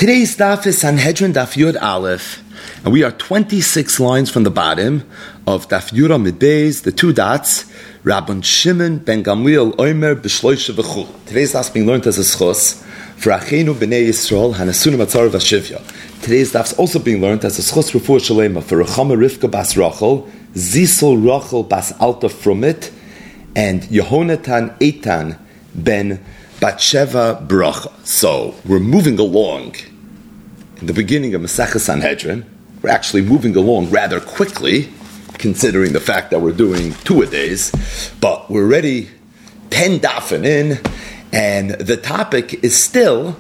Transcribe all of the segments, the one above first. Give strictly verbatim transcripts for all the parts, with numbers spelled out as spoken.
Today's daf is Sanhedrin Daf Yud Aleph, and we are twenty-six lines from the bottom of Daf Yud Amid Beis, the two dots, Rabban Shimon ben Gamliel Omer B'Shloisha V'Chul. Today's daf is being learned as a schos for Achenu B'nei Yisrael Hanasunu Matzar V'Shivya. Today's daf is also being learned as a schos Refuah Shalema for Rechama Rivka Bas Rachel, Zisel Rachel Bas Alta Frumit, and Yehonatan Eitan ben Batsheva Bracha. So we're moving along in the beginning of Masechah Sanhedrin. We're actually moving along rather quickly, considering the fact that we're doing two a days. But we're already ten dafin in, and the topic is still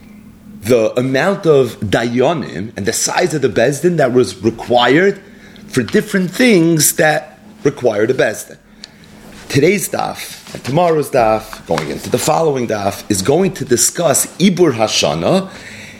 the amount of dayanim and the size of the bezdin that was required for different things that required a bezdin. Today's daf and tomorrow's daf, going into the following daf, is going to discuss Ibur Hashana,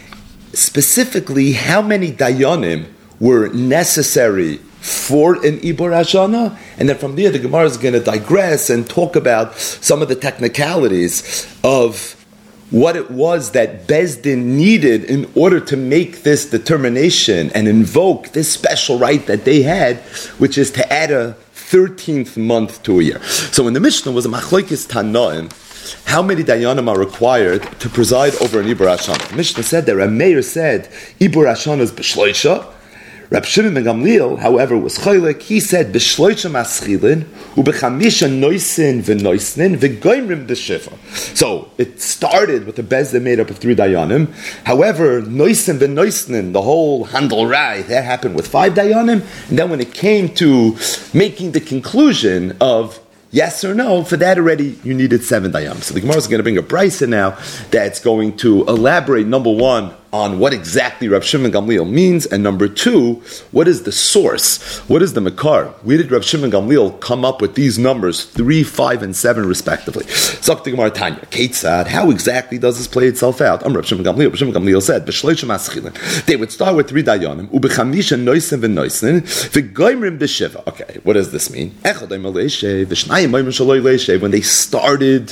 specifically how many dayanim were necessary for an Ibur Hashana, and then from there the Gemara is going to digress and talk about some of the technicalities of what it was that Bezdin needed in order to make this determination and invoke this special right that they had, which is to add a thirteenth month to a year. So in the Mishnah was a machlokes tanaim, how many dayanim are required to preside over an Ibur Hashana? The Mishnah said that Reb Meir said Ibur Hashana is b'shloisha. Reb Shimon ben Gamliel, however, was chaylik. He said b'shloisha maschilin u'b'chamisha noisin v'noisnin v'goimrim b'shiva. So it started with a bezdin made up of three dayanim. However, noisin v'noisnin, the whole handel rai, that happened with five dayanim. And then when it came to making the conclusion of yes or no, for that already you needed seven dayanim. So the Gemara is going to bring a brisa now that's going to elaborate, number one, on what exactly Reb Shimon Gamliel means, and number two, what is the source? What is the makar? Where did Reb Shimon Gamliel come up with these numbers, three, five, and seven, respectively? Zok the Gemara Tanya, Ketzad, how exactly does this play itself out? I'm Reb Shimon Gamliel. Reb Shimon Gamliel said, B'shloisha maschilin. They would start with three dayanim, u'b'chamisha noisin v'noisin, v'goimrim b'shiva. Okay, what does this mean? Echad oimer leishev, v'shnayim oimer shaloi leishev. When they started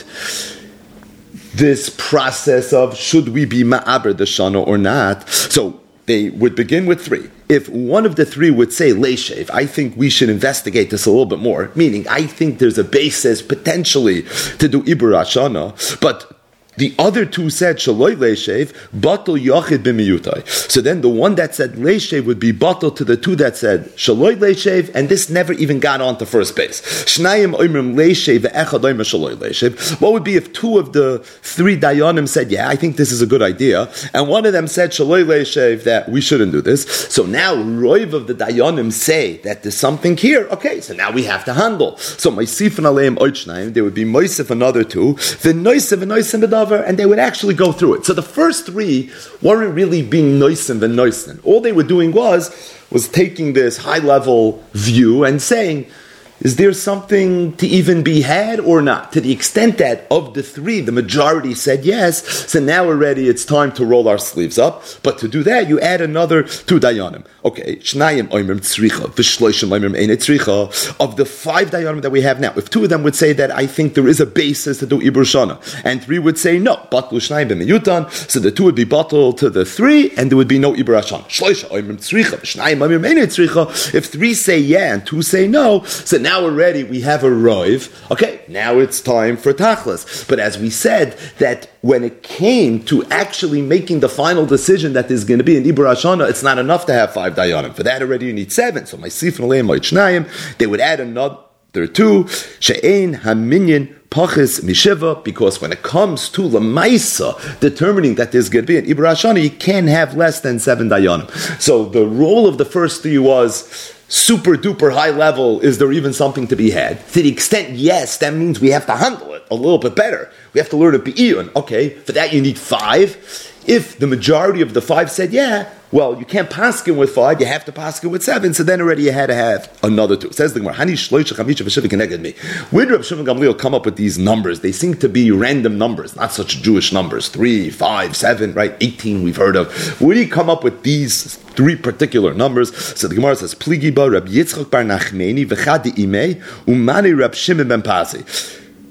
this process of should we be ma'aber the shana or not, so they would begin with three. If one of the three would say leishev, I think we should investigate this a little bit more, meaning I think there's a basis potentially to do Ibur Hashana, but the other two said shaloi leishev, batal yachid b'miyutai. So then the one that said leishev would be batal to the two that said shaloi leishev, and this never even got on to first base. Shnayim oimrim leishev ve'echad oimer shaloi leishev. What would be if two of the three dayanim said, yeah, I think this is a good idea, and one of them said shaloi leishev, that we shouldn't do this. So now roiv of the dayanim say that there's something here. Okay, so now we have to handle. So meisifan aleim oichnayim, there would be meisif another two, v'noisif v'noisim b'dav, and they would actually go through it. So the first three weren't really being noisin and noisin. All they were doing was, was taking this high-level view and saying, is there something to even be had or not? To the extent that of the three, the majority said yes, so now already it's time to roll our sleeves up. But to do that, you add another two dayanim. Okay, shnayim oimrim tzricha, v'shloishim oimrim eine tzricha. Of the five dayanim that we have now, if two of them would say that I think there is a basis to do Ibur Hashana, and three would say no, batul shnayim b'miyutan, so the two would be batul to the three, and there would be no Ibur Hashana. Shloisha oimrim tzricha, v'shnayim oimrim eine tzricha. If three say yeah and two say no, so now already we have a roiv. Okay, now it's time for tachlis. But as we said, that when it came to actually making the final decision that there's going to be an Ibur Hashana, it's not enough to have five dayanim. For that already you need seven. So my sifin aleim ma'ichnayim, they would add another two. She'ein haminyan pachis mishiva, because when it comes to lemaisa, determining that there's going to be an Ibur Hashana, you can't have less than seven dayanim. So the role of the first three was super duper high level. Is there even something to be had? To the extent yes, that means we have to handle it a little bit better. We have to learn a be'iyun. Okay, for that you need five. If the majority of the five said yeah, well, you can't paskin with five, you have to paskin with seven, so then already you had to have another two. It says the Gemara, Hani shloisha chamisha v'shiva keneged me. Where did Reb Shimon Gamliel come up with these numbers? They seem to be random numbers, not such Jewish numbers. Three, five, seven, right? Eighteen we've heard of. Where did he come up with these three particular numbers? So the Gemara says, Pligi ba Reb Yitzchak bar Nachmeni v'chad imei umani Reb Shimon ben Pazi.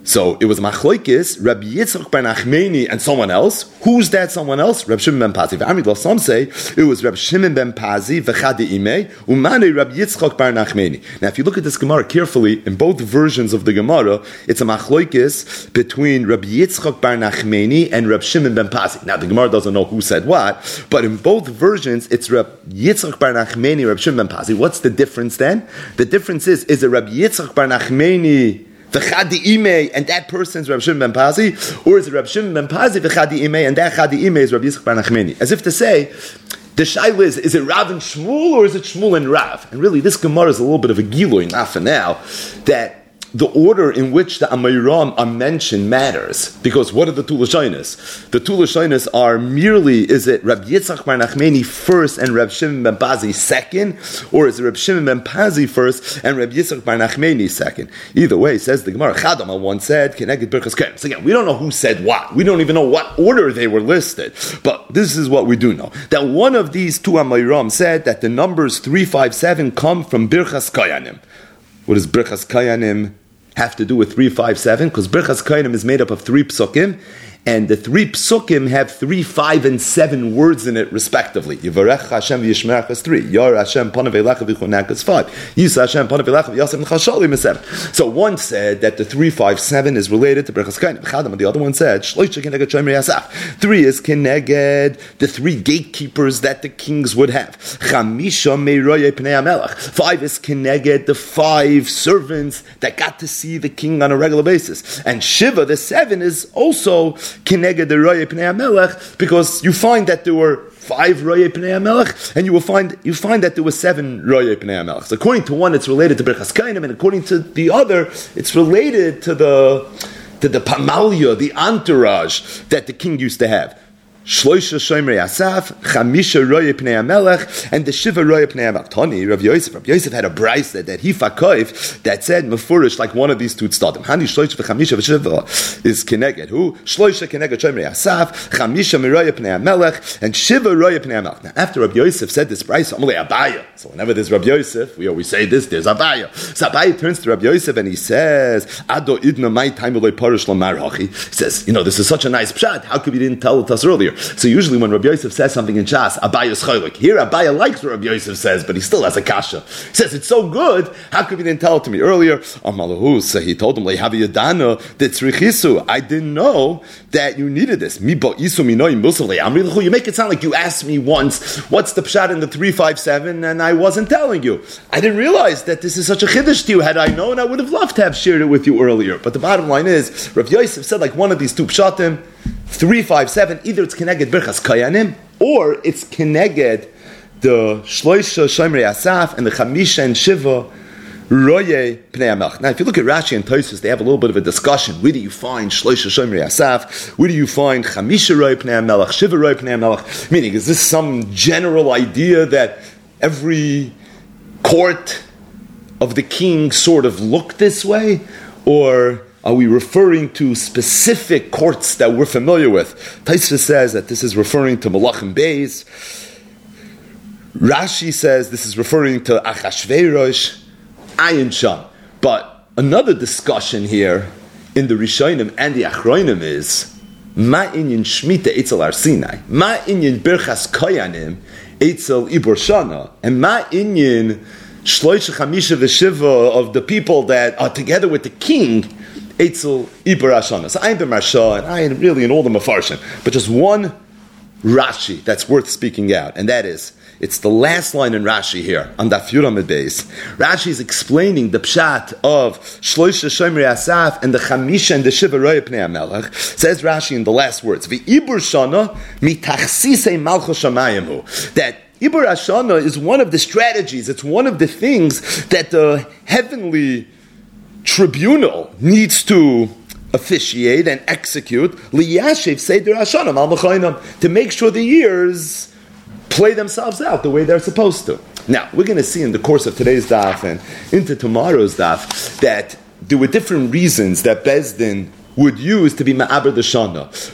So it was Machloikis, Rabbi Yitzchak bar Nachmani, and someone else. Who's that someone else? Rabbi Shimon ben Pazi. V'amid, some say it was Rabbi Shimon ben Pazi v'chadi imei umane Rabbi Yitzchak bar Nachmani. Now, if you look at this Gemara carefully, in both versions of the Gemara, it's a Machloikis between Rabbi Yitzchak bar Nachmani and Rabbi Shimon ben Pazi. Now, the Gemara doesn't know who said what, but in both versions, it's Rabbi Yitzchak bar Nachmani, Rabbi Shimon ben Pazi. What's the difference then? The difference is, is it Rabbi Yitzchak bar Nachmani v'chadi imei, and that person's Rabbi Shimon ben Pazi, or is it Rabbi Shimon ben Pazi v'chadi imei, and that chadi imei is Rabbi Yitzchak bar Nachmani? As if to say, the shaila is, is it Rav and Shmuel, or is it Shmuel and Rav? And really, this Gemara is a little bit of a gilui, not for now, that the order in which the Amayram are mentioned matters. Because what are the two Lashonos? The two Lashonos are merely, is it Rabbi Yitzchak bar Nachmani first and Rabbi Shimon ben Pazi second? Or is it Rabbi Shimon ben Pazi first and Rabbi Yitzchak bar Nachmani second? Either way, says the Gemara, Chadama once said, Keneged Birchas Kohanim. So again, we don't know who said what. We don't even know what order they were listed. But this is what we do know. That one of these two Amayram said that the numbers three, five, seven come from Birchas Kohanim. What does Birchas Kohanim have to do with three, five, seven? Because Birchas Kohanim is made up of three psukim, and the three psukim have three, five, and seven words in it, respectively. Yivarech Hashem v'yishmerach is three. Yor Hashem panav elecha v'chunak is five. Yisa Hashem panav elecha v'yasem l'chashalim is seven. So one said that the three, five, seven is related to Birchas Kohanim. And the other one said shloisha keneged shomer yasaf. Three is keneged the three gatekeepers that the kings would have. Chamisha meiroye pnei hamelech. Five is keneged the five servants that got to see the king on a regular basis. And Shiva, the seven, is also Kineged the Roye Pnei HaMelech, because you find that there were five Roye Pnei HaMelech, and you will find you find that there were seven Roye Pnei HaMelech. So according to one, it's related to Birchas Kohanim, and according to the other, it's related to the to the Pamalia, the entourage that the king used to have. Shloisha Shomer Yasaf, Chamisha Roye Pnei HaMelech, and the Shiva Roye Pnei HaMelech. Tani, Rav Yosef. Rav Yosef had a brayse that he fakoif that said mefurish like one of these two tzadim. Hani Shloisha v'Chamisha v'Shiva is keneged. Who? Shloisha keneged Shomer Yasaf, Chamisha Roye Pnei HaMelech, and Shiva Roye Pnei HaMelech. Now, after Rav Yosef said this brayse, Amalei Abaya. So whenever there's Rav Yosef, we always say this. There's Abaya. So Abaya turns to Rav Yosef and he says, Ado idna mai time ulei parish lamar hachi. He says, you know, this is such a nice pshat. How come you didn't tell it us earlier? So usually when Rabbi Yosef says something in Shas, Abaya is chaylik. Here Abaya likes what Rabbi Yosef says, but he still has a kasha. He says, it's so good, how come you didn't tell it to me earlier? Amalahu, so he told him, Lehavi Yadana, Detzrichisu, I didn't know that you needed this. You make it sound like you asked me once, what's the pshat in the three five seven, and I wasn't telling you. I didn't realize that this is such a chiddush to you. Had I known, I would have loved to have shared it with you earlier. But the bottom line is, Rabbi Yosef said like one of these two pshatim, three five seven, either it's Keneged Birchas Kohanim, or it's Keneged the Shloisha Shomer Yasaf and the Chamisha and Shiva Roye Pnei HaMelech. Now, if you look at Rashi and Tosfos, they have a little bit of a discussion. Where do you find Shloisha Shomer Yasaf? Where do you find Chamisha Roye Pnei HaMelech, Shiva Roye Pnei HaMelech? Meaning, is this some general idea that every court of the king sort of looked this way? Or are we referring to specific courts that we're familiar with? Tosfos says that this is referring to Malachim Beis. Rashi says this is referring to Achashverosh, Ayin Sham. But another discussion here in the Rishonim and the Achronim is Ma inyan Shmita Eitzel Har Sinai, Ma inyan Birchas Kohanim Eitzel Ibor Shana, and Ma inyan Shloisha Chamisha V'Shiva of the people that are together with the king Eitzel Ibor Hashana. So I'm the Marsha, and I am really in all the Mefarshim, but just one Rashi that's worth speaking out, and that is, it's the last line in Rashi here on Daf Yud Amud Beis. Rashi is explaining the pshat of Shloisha Shomer Yasaf and the Chamisha and the Shiva Roye Pnei HaMelech. Says Rashi in the last words, V'ibur Shana mitachsisei malchus shamayim hu. That Ibur Hashana is one of the strategies, it's one of the things that the heavenly tribunal needs to officiate and execute liyashiv seder Hashana mal mechaynam, to make sure the years play themselves out the way they're supposed to. Now, we're going to see in the course of today's daf and into tomorrow's daf that there were different reasons that Beis Din would use to be ma'aber the shana. But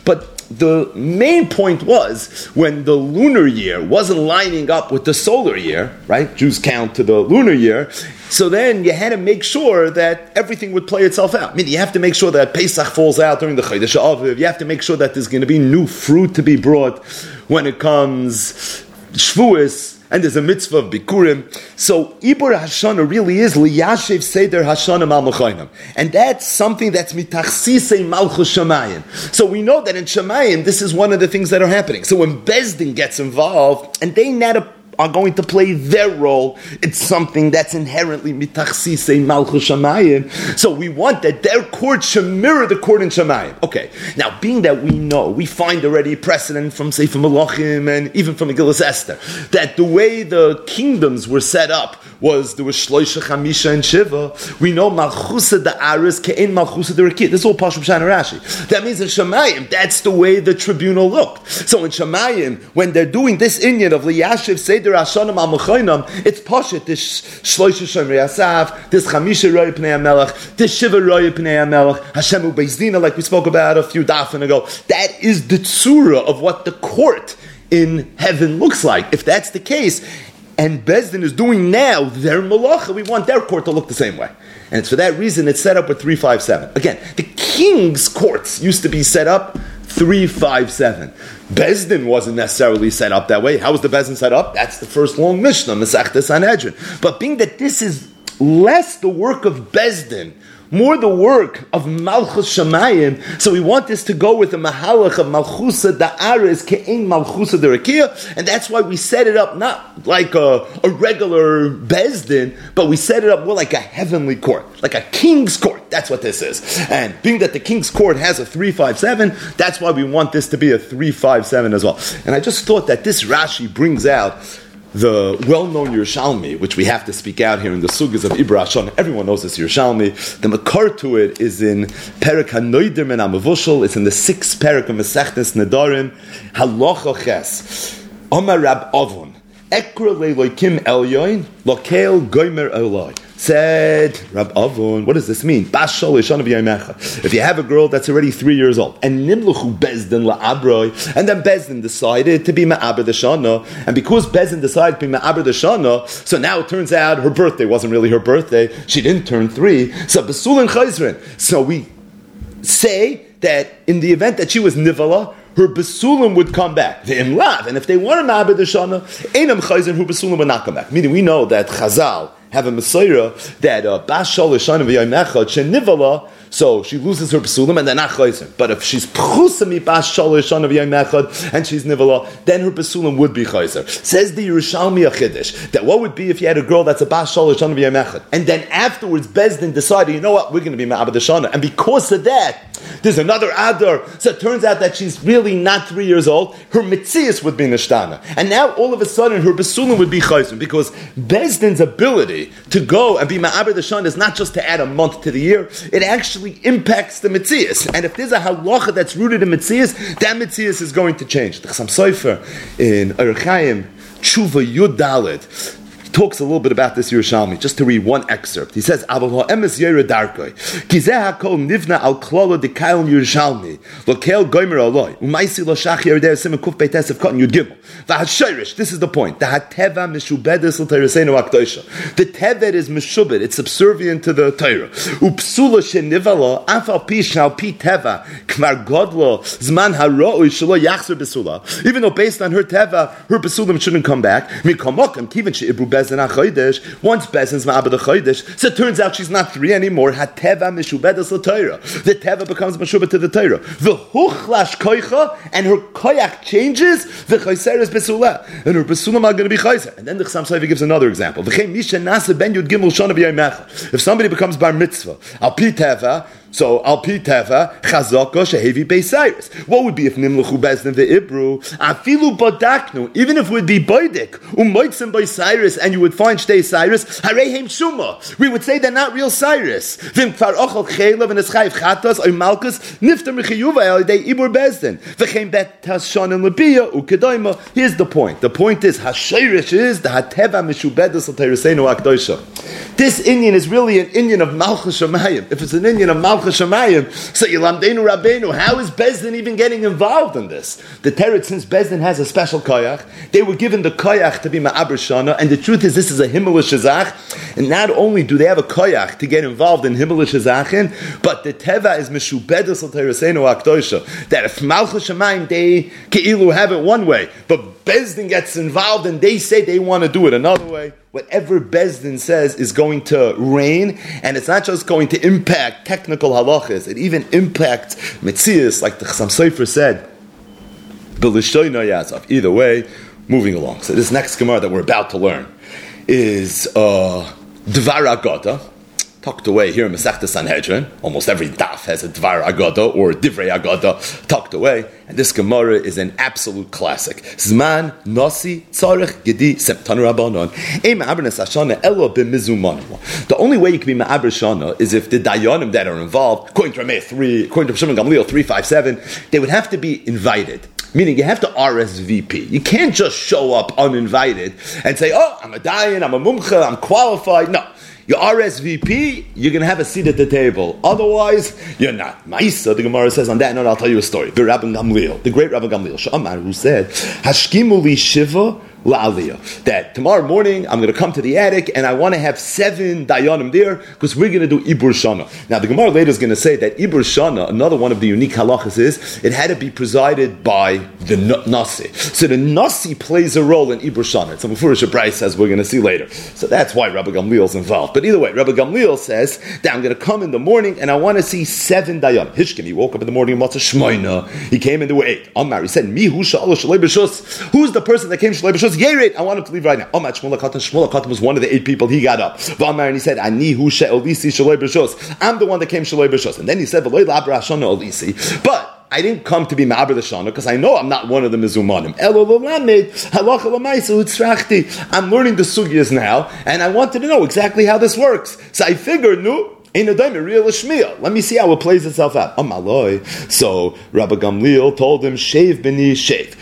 the main point was when the lunar year wasn't lining up with the solar year, right? Jews count to the lunar year. So then you had to make sure that everything would play itself out. I mean, you have to make sure that Pesach falls out during the Chodesh Aviv. You have to make sure that there's going to be new fruit to be brought when it comes Shavuos, and there's a mitzvah of Bikurim. So Ibur Hashana really is liyashev seder Hashana mal mechaynam, and that's something that's mitachsisei malchus Shamayim. So we know that in Shamayim this is one of the things that are happening. So when Bezdin gets involved, and they not are going to play their role, it's something that's inherently mitachsisei malchus Shamayim. So we want that their court should mirror the court in Shamayim. Okay, now being that we know, we find already precedent from Sefer Malachim and even from Megillas Esther, that the way the kingdoms were set up was there was Shloisha, Chamisha, and Shiva. We know Malchusa the Aris, Ke'en Malchusa the Rekit. This is all Pashup Shana Rashi. That means in Shamayim, that's the way the tribunal looked. So in Shamayim, when they're doing this inyan of Liyashiv Seder Hashanam Al Mechaynam, it's Pashat, this Shloisha Shomrei Asaf, this Chamisha Roya Pnei HaMelech, this Shiva Roya Pnei HaMelech, Hashem U Bezdina, like we spoke about a few dafin ago. That is the tzura of what the court in heaven looks like. If that's the case, and Bezdin is doing now their malacha, we want their court to look the same way. And it's for that reason it's set up with three five seven. Again, the king's courts used to be set up three five seven. Bezdin wasn't necessarily set up that way. How was the Bezdin set up? That's the first long Mishnah, Masechta Sanhedrin. But being that this is less the work of Bezdin, more the work of Malchus Shamayim, so we want this to go with the Mahalach of Malchusa Da'aris Ke'en Malchusa Derekia, and that's why we set it up not like a, a regular Bezdin, but we set it up more like a heavenly court, like a king's court. That's what this is. And being that the king's court has a three five seven, that's why we want this to be a three five seven as well. And I just thought that this Rashi brings out the well-known Yerushalmi, which we have to speak out here in the sugas of Ibur Hashana. Everyone knows this Yerushalmi. The makar to it is in Perek HaNoider Men HaMevushal. It's in the sixth Perek of Masechtes Nedarim. Halacha Ches. Omar Rab Avon. Ekra Leiloikim Elyoin. Lokel Goymer Eloi. Said Rab Avon, what does this mean? If you have a girl that's already three years old, and Nimluchu Bezdin la'abroi, and then Bezdin decided to be Ma'aber Deshana, and because Bezdin decided to be Ma'aber Deshana, so now it turns out her birthday wasn't really her birthday, she didn't turn three, so Besulin Chayzrin. So we say that in the event that she was Nivala, her Besulim would come back. The Imlav, and if they weren't Ma'aber Deshana, Einam Chayzrin, her Besulim would not come back. Meaning we know that Chazal have a Messiah that uh, Bas Shal Shana v'Yaymecha Shenivala, so she loses her Pesulim and they're not Chayzim. But if she's Pchusami Bas Shal Shana v'Yaymecha and she's Nivala, then her Pesulim would be Chayzer. Says the Yerushalmi Achidish that what would be if you had a girl that's a Bas Shal Shana v'Yaymecha and then afterwards Bezdin decided, you know what, we're going to be Ma'abed Shana, and because of that there's another Adar, so it turns out that she's really not three years old, her Mitzias would be Nishtana, and now all of a sudden her Pesulim would be Chayzim, because Bezdin's ability to go and be Ma'aber Deshana is not just to add a month to the year, it actually impacts the Metzias. And if there's a halacha that's rooted in Metzias, that Metzias is going to change. The Chassam Sofer in Orach Chaim, Tshuva Yud Daled, talks a little bit about this Yerushalmi, just to read one excerpt. He says, "Aval ha'emes yere darkoi, ki zeh hakol nivna al klala dekayon Yerushalmi, lokel goymer aloi, umaisi lo shach yerdei simen kuf beitesef cotton yud gimel. V'hashayrish, this is the point. The hateva mishubedes l'teireseinu akdoisha. The tevet is mishubed; it's subservient to the Torah. Upsula shenivala afal pi shal pi teva kmar godlo zman haroi shelo yachzer besula. Even though based on her teva, her besulim shouldn't come back. Mikamokim kiven sheibru Bezdin HaChodesh, once Bezdin's Ma'abed HaChodesh, so it turns out she's not three anymore. HaTeva Mishubedes l'Torah. The Teva becomes Meshubed to the Torah. The Huchlash Koicha, and her Koyach changes, the Chayser is Besulah, and her Besulam are going to be Chayser. And then the Chassam Sofer gives another example. If somebody becomes Bar Mitzvah, Al Pi Teva, so Al Pi Teva, Chazaka Shehevi Beisayris. What would be if Nimluchu Bezdin ve'ibru? Afilu Bodaknu, even if it would be Boidik, Umoitzim Beisayris, and you would find Shtei Cyrus, Harehem Shuma. We would say they're not real Cyrus. Vim Kfar Ochel Chelev and Eschayv Chatas or Malkus, Nifter Mechiyuva El Dei Ibur Bezdin. V'chein Bet Tashon and Labia Ukedoima. Here's the point. The point is, Hashayrish is the Hateva Mishubedes L'Teireseinu Akdoisha. This Indian is really an Indian of Malchus Shamayim. If it's an Indian of Malchus Shamayim, so Yilamdeinu Rabbeinu, how is Bezdin even getting involved in this? The Teretz, since Bezdin has a special koyach, they were given the koyach to be Ma'aber Shana, and the truth is this is a Himmelish Shazach, and not only do they have a koyach to get involved in Himmelish Shazachin, but the Teva is Meshubedas al Tereseinu Akdoisha, that if Malchus Shamayim, they Ke'ilu have it one way, but Bezdin gets involved and they say they want to do it another way. Whatever Bezdin says is going to reign, and it's not just going to impact technical halachas, it even impacts metzias, like the Chassam Sofer said. Either way, moving along. So this next Gemara that we're about to learn is uh, Dvar Agada, tucked away here in Masechta Sanhedrin. Almost every daf has a Dvar Agada or Divrei Agada tucked away. And this Gemara is an absolute classic. Zman Nasi Tzarech Gedi Septanu Rabbanon. Ein Ma'aber Nesashana Elo B'Mizumanim. The only way you can be Ma'aber Shana is if the Dayanim that are involved, according to Rameh three, according to Shimon Gamliel three five seven, they would have to be invited. Meaning you have to R S V P. You can't just show up uninvited and say, oh, I'm a Dayan, I'm a Mumcha, I'm qualified. No. You R S V P, you're going to have a seat at the table. Otherwise, you're not. Ma'isa, the Gemara says on that note, I'll tell you a story. The Rabbi Gamliel, the great Rabbi Gamliel, Sha'amar, who said, Hashkimu li shiva la'aliyah. That tomorrow morning, I'm going to come to the attic and I want to have seven dayanim there because we're going to do Ibur Shana. Now, the Gemara later is going to say that Ibur Shana, another one of the unique halachas is, it had to be presided by the Nasi. So the Nasi plays a role in Ibur Shana. It's a Mefurish Bryce, as we're going to see later. So that's why Rabbi Gamliel is involved. But either way, Rabbi Gamliel says that I'm going to come in the morning and I want to see seven dayanim. Hishkim, he woke up in the morning and Matzah Shmoina. He came and there were eight. Amar, he said, Mi hu sha'ala shalei b'shus. Who's the person that came shalei b'shus? Yered, I want him to leave right now. Amar Shmuel HaKatan. Shmuel HaKatan was one of the eight people. He got up. V'amar, and he said, Ani hu she'olisi shalei b'shus. I'm the one that came shalei b'shus. And then he said, V'loi la'abra hashana olisi. But I didn't come to be Ma'aber the Shana because I know I'm not one of the Mizumanim. I'm learning the sugyas now, and I wanted to know exactly how this works. So I figured, no, ain't a dime, real Shmiya. Let me see how it plays itself out. Amaloi. So Rabbi Gamliel told him, shave b'ni shave.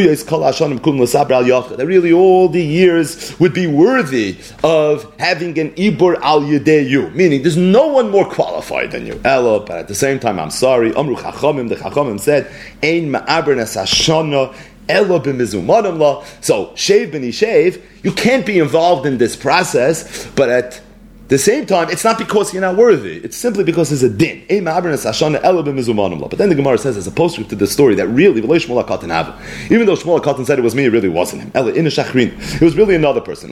That really all the years would be worthy of having an Ibur al Yedeyu. Meaning, there's no one more qualified than you. Elo, but at the same time, I'm sorry. Amru Chachamim, the Chachamim said, Ein ma'aber nesashana elo b'mizumanim la. So, shave b'ni shave, you can't be involved in this process, but at the same time, it's not because you're not worthy. It's simply because there's a din. But then the Gemara says, as a postscript to the story, that really, even though Shmuel HaKatan said it was me, it really wasn't him. It was really another person.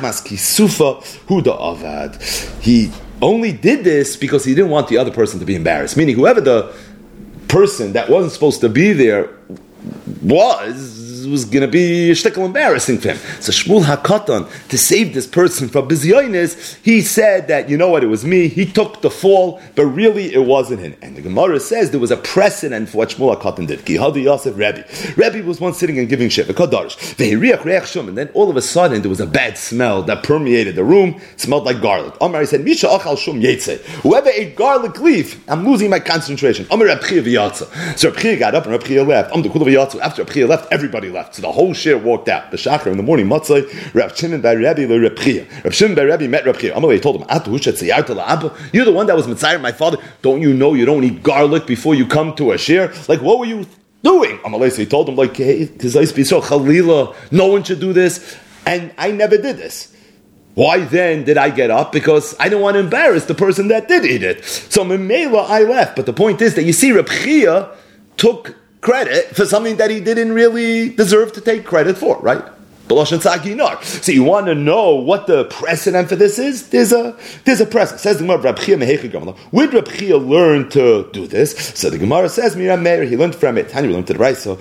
He only did this because he didn't want the other person to be embarrassed. Meaning, whoever the person that wasn't supposed to be there was, was going to be a shtickle embarrassing for him. So Shmuel HaKatan, to save this person from bizyonis, he said that, you know what, it was me, he took the fall, but really it wasn't him. And the Gemara says there was a precedent for what Shmuel HaKatan did. Gihadi Yosef Rebbe. Rebbe was once sitting and giving shit, and then all of a sudden there was a bad smell that permeated the room, it smelled like garlic. Amar, he said, Misha achal shum yetze. Whoever ate garlic leaf, I'm losing my concentration. Amar Reb Chia v'yatza. So Reb Chia got up and Reb Chia left. Amar Kula v'yatzu. After Reb Chia left, everybody left. So the whole share walked out. The Shachar in the morning, Matzai, Rav Shimon by Rabbi le Reb Chia. Rav Shimon by Rabbi met Reb Chia. Amalei told him, you're the one that was Mitzayir, my father. Don't you know you don't eat garlic before you come to a share? Like, what were you doing? Amalei, so he told him, like, hey, because I speak so Chalila, no one should do this. And I never did this. Why then did I get up? Because I didn't want to embarrass the person that did eat it. So Memela, I left. But the point is that you see, Reb Chia took credit for something that he didn't really deserve to take credit for, right? So you want to know what the precedent for this is? There's a there's a precedent. Says the Gemara, Reb Chia mehechi gamla. Would Reb Chia learn to do this? So the Gemara says, Miriam Meir, he learned from it. Tanya learned to the right. So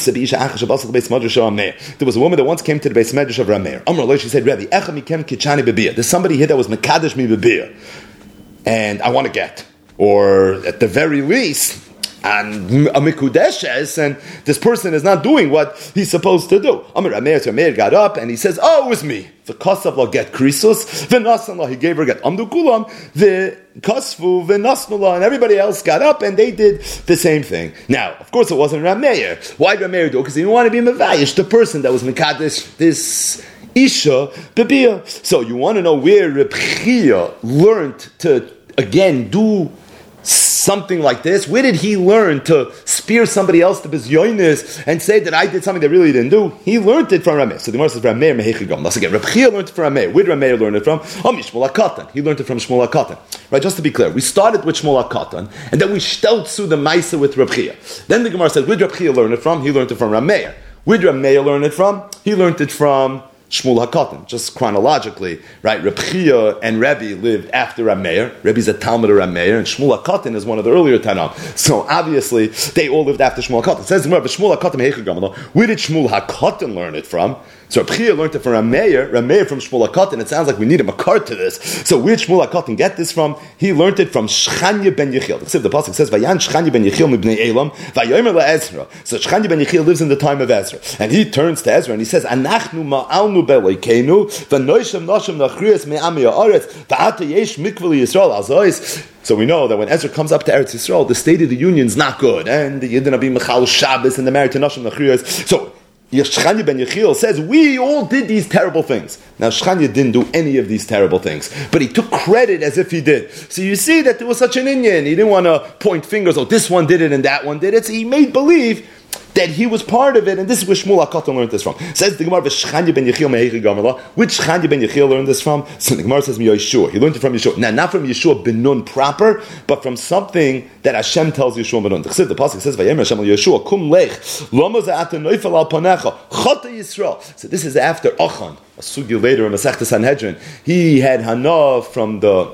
there was a woman that once came to the Beis Medrash of Rameir. Amr, she said, Rebbe, echa mikem kichani bebiyah. There's somebody here that was mekadesh mi bebiyah, and I want to get, or at the very least, and a mikudeshes, and this person is not doing what he's supposed to do. Amir Rameir, so Rameir got up and he says, "Oh, it was me. The kasav la get krisus, the nasan la he gave her get amdu kulam, the kasfu the nasnula, and everybody else got up and they did the same thing." Now, of course, it wasn't Rameir. Why did Rameir do? Because he didn't want to be mevayish, the person that was mekadesh this Isha Bebia. So you want to know where Reb Chia learned to, again, do something like this? Where did he learn to spear somebody else to bizyonis and say that I did something that really didn't do? He learned it from Rameh. So the Gemara says, Rameh mehechigam. Let's again, Reb Chia learned it from Rameh. Where did Rameh learn it from? Oh, Shmuel HaKatan. He learned it from Shmuel HaKatan. Right, just to be clear, we started with Shmuel HaKatan, and then we steltzu the Maisa with Reb Chia. Then the Gemara says, where did Reb Chia learn it from? He learned it from Rameh. Where did Rameh learn it from? He learned it from Shmuel HaKatan, just chronologically, right? Reb Chia and Rebbe lived after Rameir. Rebbe's a Talmud of Rameir, and Shmuel HaKatan is one of the earlier Tanam. So obviously, they all lived after Shmuel HaKatan. It says, Shmuel HaKatan, where did Shmuel HaKatan learn it from? So Reb Chia learned it from Rameir, Rameir from Shmuel HaKatan. It sounds like we need a makar to this. So where did Shmuel HaKatan get this from? He learned it from Shchanya ben Yechiel. The pasuk says, Vayan Shchanya ben Yechiel mibnei Elam, Vayomer laEzra. So Shchanya ben Yechiel lives in the time of Ezra. And he turns to Ezra and he says, Anachnu ma'alnu be'leikeinu, v'noishem noshim nachriyas me'ami ha'aretz, v'ata yesh mikveli Yisrael azois. So we know that when Ezra comes up to Eretz Yisrael, the state of the union is not good. And the Yidden Abim Mechal Shabbos and the married to noshim nachriyas. So Shchanya ben Yechiel says, we all did these terrible things. Now, Shchanya didn't do any of these terrible things, but he took credit as if he did. So you see that there was such an Inyan. He didn't want to point fingers, oh, this one did it and that one did it. So he made believe that he was part of it, and this is where Shmuel HaKatan learned this from. It says the Gemara, Shchanya ben Yechiel me'echi gamela. Which Shchanya ben Yechiel learned this from? So the Gemara says, Yeshua. He learned it from Yeshua. Now, not from Yeshua ben Nun proper, but from something that Hashem tells Yeshua ben Nun. The pasuk says, Vayemer Hashem al Yeshua, kum lech, lama za'ata noifel al panecha, chata Yisrael. So this is after Achan, a sugya later in Masechta Sanhedrin. He had hana from the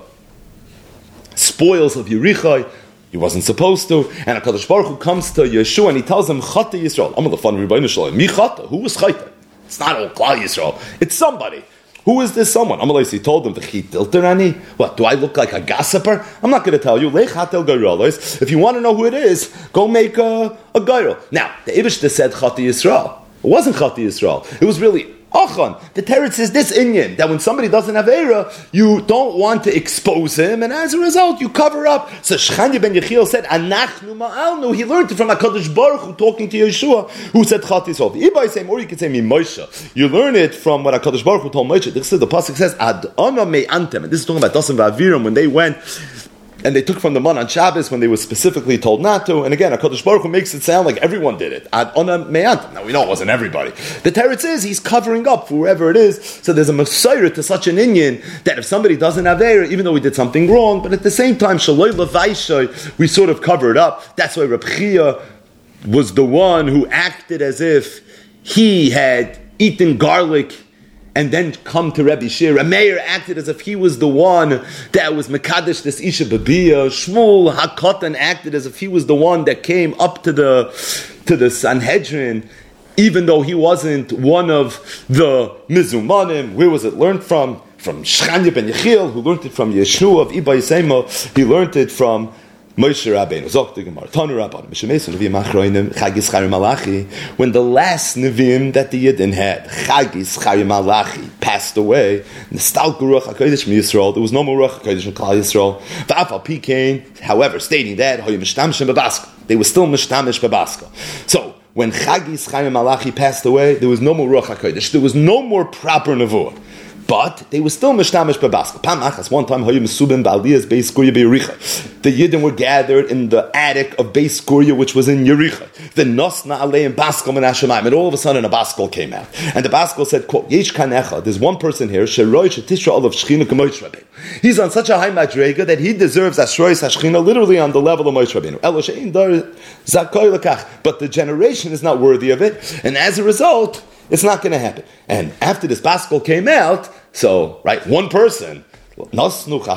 spoils of Yerichai. He wasn't supposed to, and HaKadosh Baruch Hu comes to Yeshua and he tells him, Chata Yisrael. I'm the fun Rebbeinu Shalom. Mi Chata. Who was Chata? It's not all Klal Yisrael. It's somebody. Who is this someone? Amalei, he told him, V'chitilterani. What, do I look like a gossiper? I'm not going to tell you. Lech hatel gairolos. If you want to know who it is, go make a, a gairol. Now, the Ibishta said Chata Yisrael. It wasn't Chata Yisrael. It was really Achan. The teretz is this inyan, that when somebody doesn't have Eira, you don't want to expose him, and as a result, you cover up. So Shchanya ben Yechiel said, Anachnu ma'alnu. He learned it from HaKadosh Baruch Hu talking to Yeshua, who said Chat Yisrael. Ibai same, or you could say Mi Moshe. You learn it from what HaKadosh Baruch Hu told Moshe. This is the pasuk says, Ad Ana me'antem. And this is talking about Dasan v'Aviram, when they went and they took from the man on Shabbos when they were specifically told not to. And again, HaKadosh Baruch Hu makes it sound like everyone did it. Ad ona me'antem. Now we know it wasn't everybody. The teretz is he's covering up for whoever it is. So there's a Messiah to such an inyan that if somebody doesn't have Eira, even though we did something wrong, but at the same time, Shaloi Levaishay, we sort of covered up. That's why Reb Chia was the one who acted as if he had eaten garlic and then come to Rebbe Shir. Rameir acted as if he was the one that was Mekadesh this Isha Babiyah. Shmuel HaKatan acted as if he was the one that came up to the to the Sanhedrin, even though he wasn't one of the Mizumanim. Where was it learned from? From Shchanya ben Yechiel, who learned it from Yeshua of Ibai Sema. He learned it from Moshe Rabbeinu. Zok the Gemara. Tanu Rabbanim. Mishemesu Nevi'im Achroinim. Chagis Chari Malachi. When the last Nevi'im that the Yidden had, Chagis Chari Malachi, passed away, Nestalku Ruach HaKodesh from Yisrael, there was no more Ruach HaKodesh in Klal Yisrael. V'af al pi kain, however, stating that, Hoyim Mishtamish Bebaska. They were still Mishtamish Bebaska. So, when Chagis Chari Malachi passed away, there was no more Ruach HaKodesh. There was no more proper Nevuah. But they were still mishtamish bebaska. Pam achas, one time, hayu mesubim ba'aliyas beis Guria beYericha. The Yidden were gathered in the attic of beis Guria, which was in Yericha. The nosna aleim baskel min hashemayim. And all of a sudden, a baskel came out. And the baskel said, quote, Yesh kanecha, there's one person here, sheroy shetisha olav shechina k'moish Rabbeinu. He's on such a high madrega that he deserves ashrois hashchina literally on the level of Moshe Rabbeinu. Elo she'in dar zakoy lekach. But the generation is not worthy of it. And as a result, it's not going to happen. And after this baskel came out, so, right, one person, all of a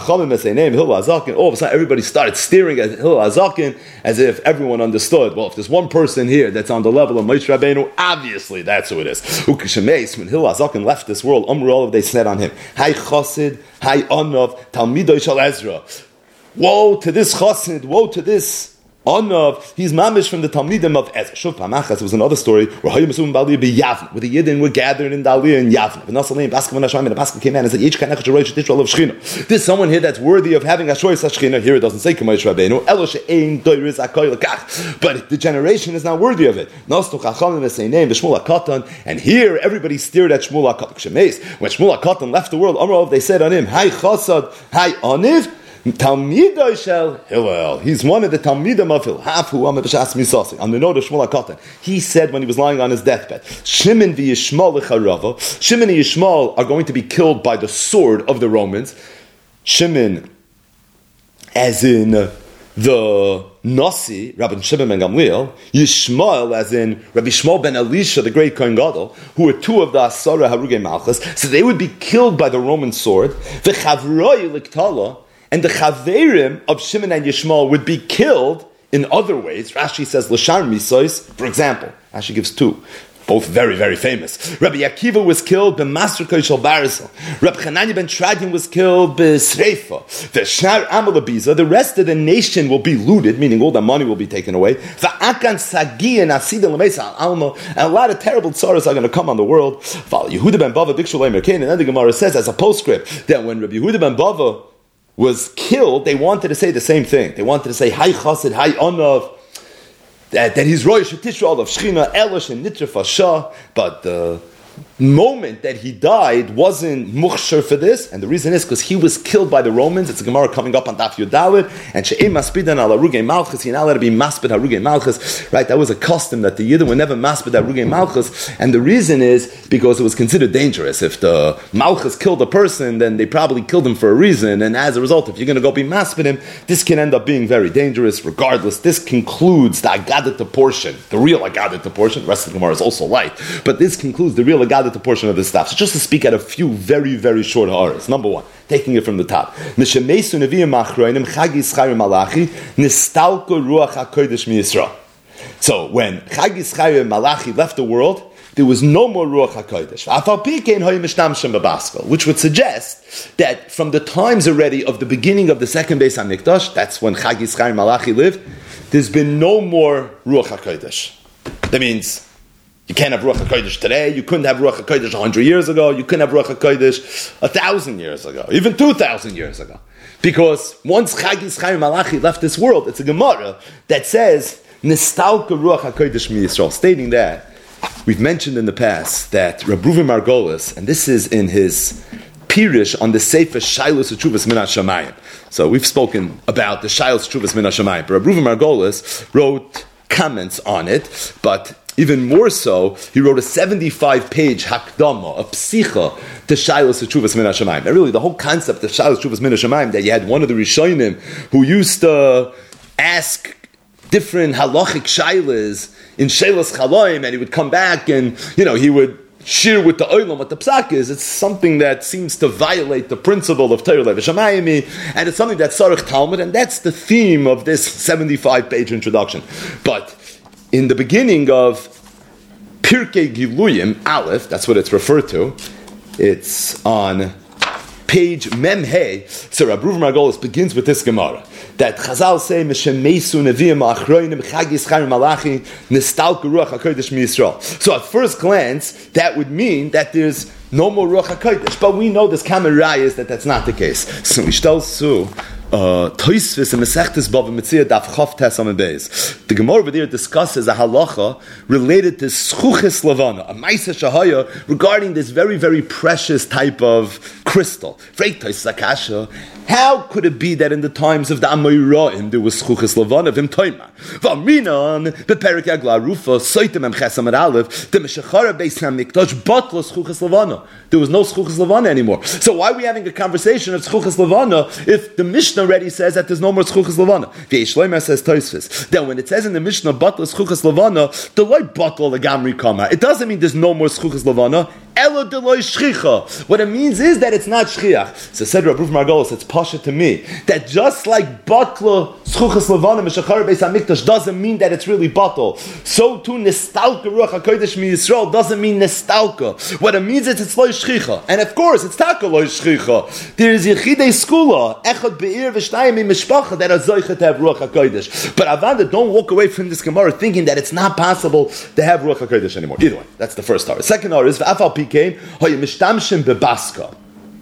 sudden everybody started staring at Hillel Hazakin as if everyone understood, well, if there's one person here that's on the level of Moshe Rabbeinu, obviously that's who it is. When Hillel Hazakin left this world, Amru they said on him, Hai Chosid, Hai Anav, Talmidoi Shal Ezra. Woe to this Chosid, woe to this Onav, he's mamish from the Talmidim of Ezra. Shuv Pamachas, it was another story where Hayim Mesum Bali be Yavne, where the Yidden were gathered in Dalia in Yavne. And Nasalim Baskel and Hashem and the Baskel came in and said, Yich Kanech Jeroish Tishral of Shechina. There's someone here that's worthy of having a Shoyes Shechina. Here it doesn't say Kamosh Rabbeinu. Elosh Ein Doiriz Akoy Lekach. But the generation is not worthy of it. Nastu Chachamim is saying name the Shmuel HaKatan, and here everybody stared at Shmuel HaKatan. Shemeis, when Shmuel HaKatan left the world, Amrov, they said on him, Hai Chasad, Hai Oniv. Talmidoi shel Hillel. He's one of the Talmidim of Hillel. Hafu Amar B'Shas Misasi. On the note of Shmuel HaKatan, he said when he was lying on his deathbed, Shimon v'Yishmael l'Charava. Shimon and Yishmael are going to be killed by the sword of the Romans. Shimon, as in the Nasi, Rabbi Shimon ben Gamliel. Yishmael, as in Rabbi Shmuel ben Elisha, the great Kohen Gadol, who were two of the Asara Harugei Malchus. So they would be killed by the Roman sword. V'Chavroi l'Ktala. And the Chaverim of Shimon and Yishmael would be killed in other ways. Rashi says, L'shar Misois, for example. Rashi gives two. Both very, very famous. Rabbi Akiva was killed by Master Koshel Barisel. Rabbi Chananya ben Tradian was killed by Sreifa. The Shar Amalabiza, the rest of the nation will be looted, meaning all the money will be taken away. The Akan Sagi and Asida Lamesa Alma, and a lot of terrible tsaras are going to come on the world. Yehuda ben Bava Dikshulay Merkain, and then the Gemara says as a postscript that when Rabbi Yehuda ben Bava was killed, they wanted to say the same thing. They wanted to say, Hai Chassid, Hai Onav, that, that he's Roy Shetishral of Shechina, Elish and Nitra Fasha, but the moment that he died wasn't mukhshar for this, and the reason is because he was killed by the Romans. It's a Gemara coming up on Daf Yudalid, and she'em maspidan al Harugei Malchus, you're not allowed to be maspid Harugei Malchus, right? That was a custom that the Yidden were never maspid Harugei Malchus, and the reason is because it was considered dangerous. If the Malchus killed a person, then they probably killed him for a reason, and as a result, if you're going to go be maspid him, this can end up being very dangerous. Regardless, this concludes the Agadah portion, the real Agadah portion. The rest of the Gemara is also light, but this concludes the real Agadah portion of this stuff. So just to speak at a few very, very short hours. Number one, taking it from the top. So when Chag Yisrael Malachi left the world, there was no more Ruach HaKodesh, which would suggest that from the times already of the beginning of the second Beis HaMikdash, that's when Chag Yisrael Malachi lived, there's been no more Ruach HaKodesh. That means you can't have Ruach HaKodesh today. You couldn't have Ruach HaKodesh a hundred years ago. You couldn't have Ruach HaKodesh a thousand years ago, even two thousand years ago. Because once Chag Yisrael Malachi left this world, it's a Gemara that says, Nistalka Ruach HaKodesh mi Yisrael, stating that we've mentioned in the past that Reb Reuven Margolis, and this is in his Pirish on the Sefer Shilos Teshuvas Min HaShamayim. So we've spoken about the Shilos Teshuvas Min HaShamayim. But Reb Reuven Margolis wrote comments on it, but even more so, he wrote a seventy-five page Hakdama, a psicha, to Shilos Teshuvas Min HaShamayim. And really, the whole concept of Shilos Teshuvas Min HaShamayim, that you had one of the Rishonim who used to ask different halachic shilas in Shelas Chaloim, and he would come back and, you know, he would share with the oilam what the psak is. It's something that seems to violate the principle of Torah Levishamayimi, and it's something that's Sarich Talmud, and that's the theme of this seventy-five page introduction. But in the beginning of Pirkei Giluyim, Aleph, that's what it's referred to, it's on page Mem Hey. So Reb Reuven Margolis begins with this Gemara that Chazal say Meshemesu Neviim Achroinim Chag Yisrael Malachi Nistalka Ruach HaKodesh Mi Yisrael. So at first glance, that would mean that there's no more Ruach HaKodesh, but we know this Kamerai is that that's not the case. So we tell Su Toisvis and Mesechtes Bava Metzia Daf Chav Tes Amud Beis. The Gemara over there discusses a halacha related to Schuches Levana, a Maisa Shahaya, regarding this very, very precious type of crystal. Freit Toisvis Akasha. How could it be that in the times of the Amoraim there was Schuches Levana v'im Toima? V'aminan bePerik Agla Rufa Soitem Em Ches Amud Aleph the Meshachara Beis HaMikdash Batla Schuches Levana. There was no Schuches Levana anymore. So why are we having a conversation of Schuches Levana if the Mishnah already says that there's no more Schuches Levana? V'Yeish Loimer says Tosfos. Then when it says in the Mishnah Batla Schuches Levana, the Loi Batla Legamri Kama. It doesn't mean there's no more Schuches Levana. Elo Deloi Shchicha. What it means is that it's not Shchiach. So said Reb Reuven Margolis, it's pasha to me that just like Batla Schuchas Levanim Meshachar Beis Hamikdash doesn't mean that it's really batal. So too, Nistalka Ruach HaKodesh Mi Yisrael doesn't mean Nistalka. What it means is it's Lo Shchicha. And of course, it's Taka Lo Shchicha. There is Yechidei Skula, Echad Be'ir V'shtayim Mi Mishpacha, that are Zoichet to have Ruach HaKodesh. But Avanda, don't walk away from this Gemara thinking that it's not possible to have Ruach HaKodesh anymore. Either way, that's the first Torah. Second Torah is V'afal Pikein, Hoye Mishtamshim Bebaska.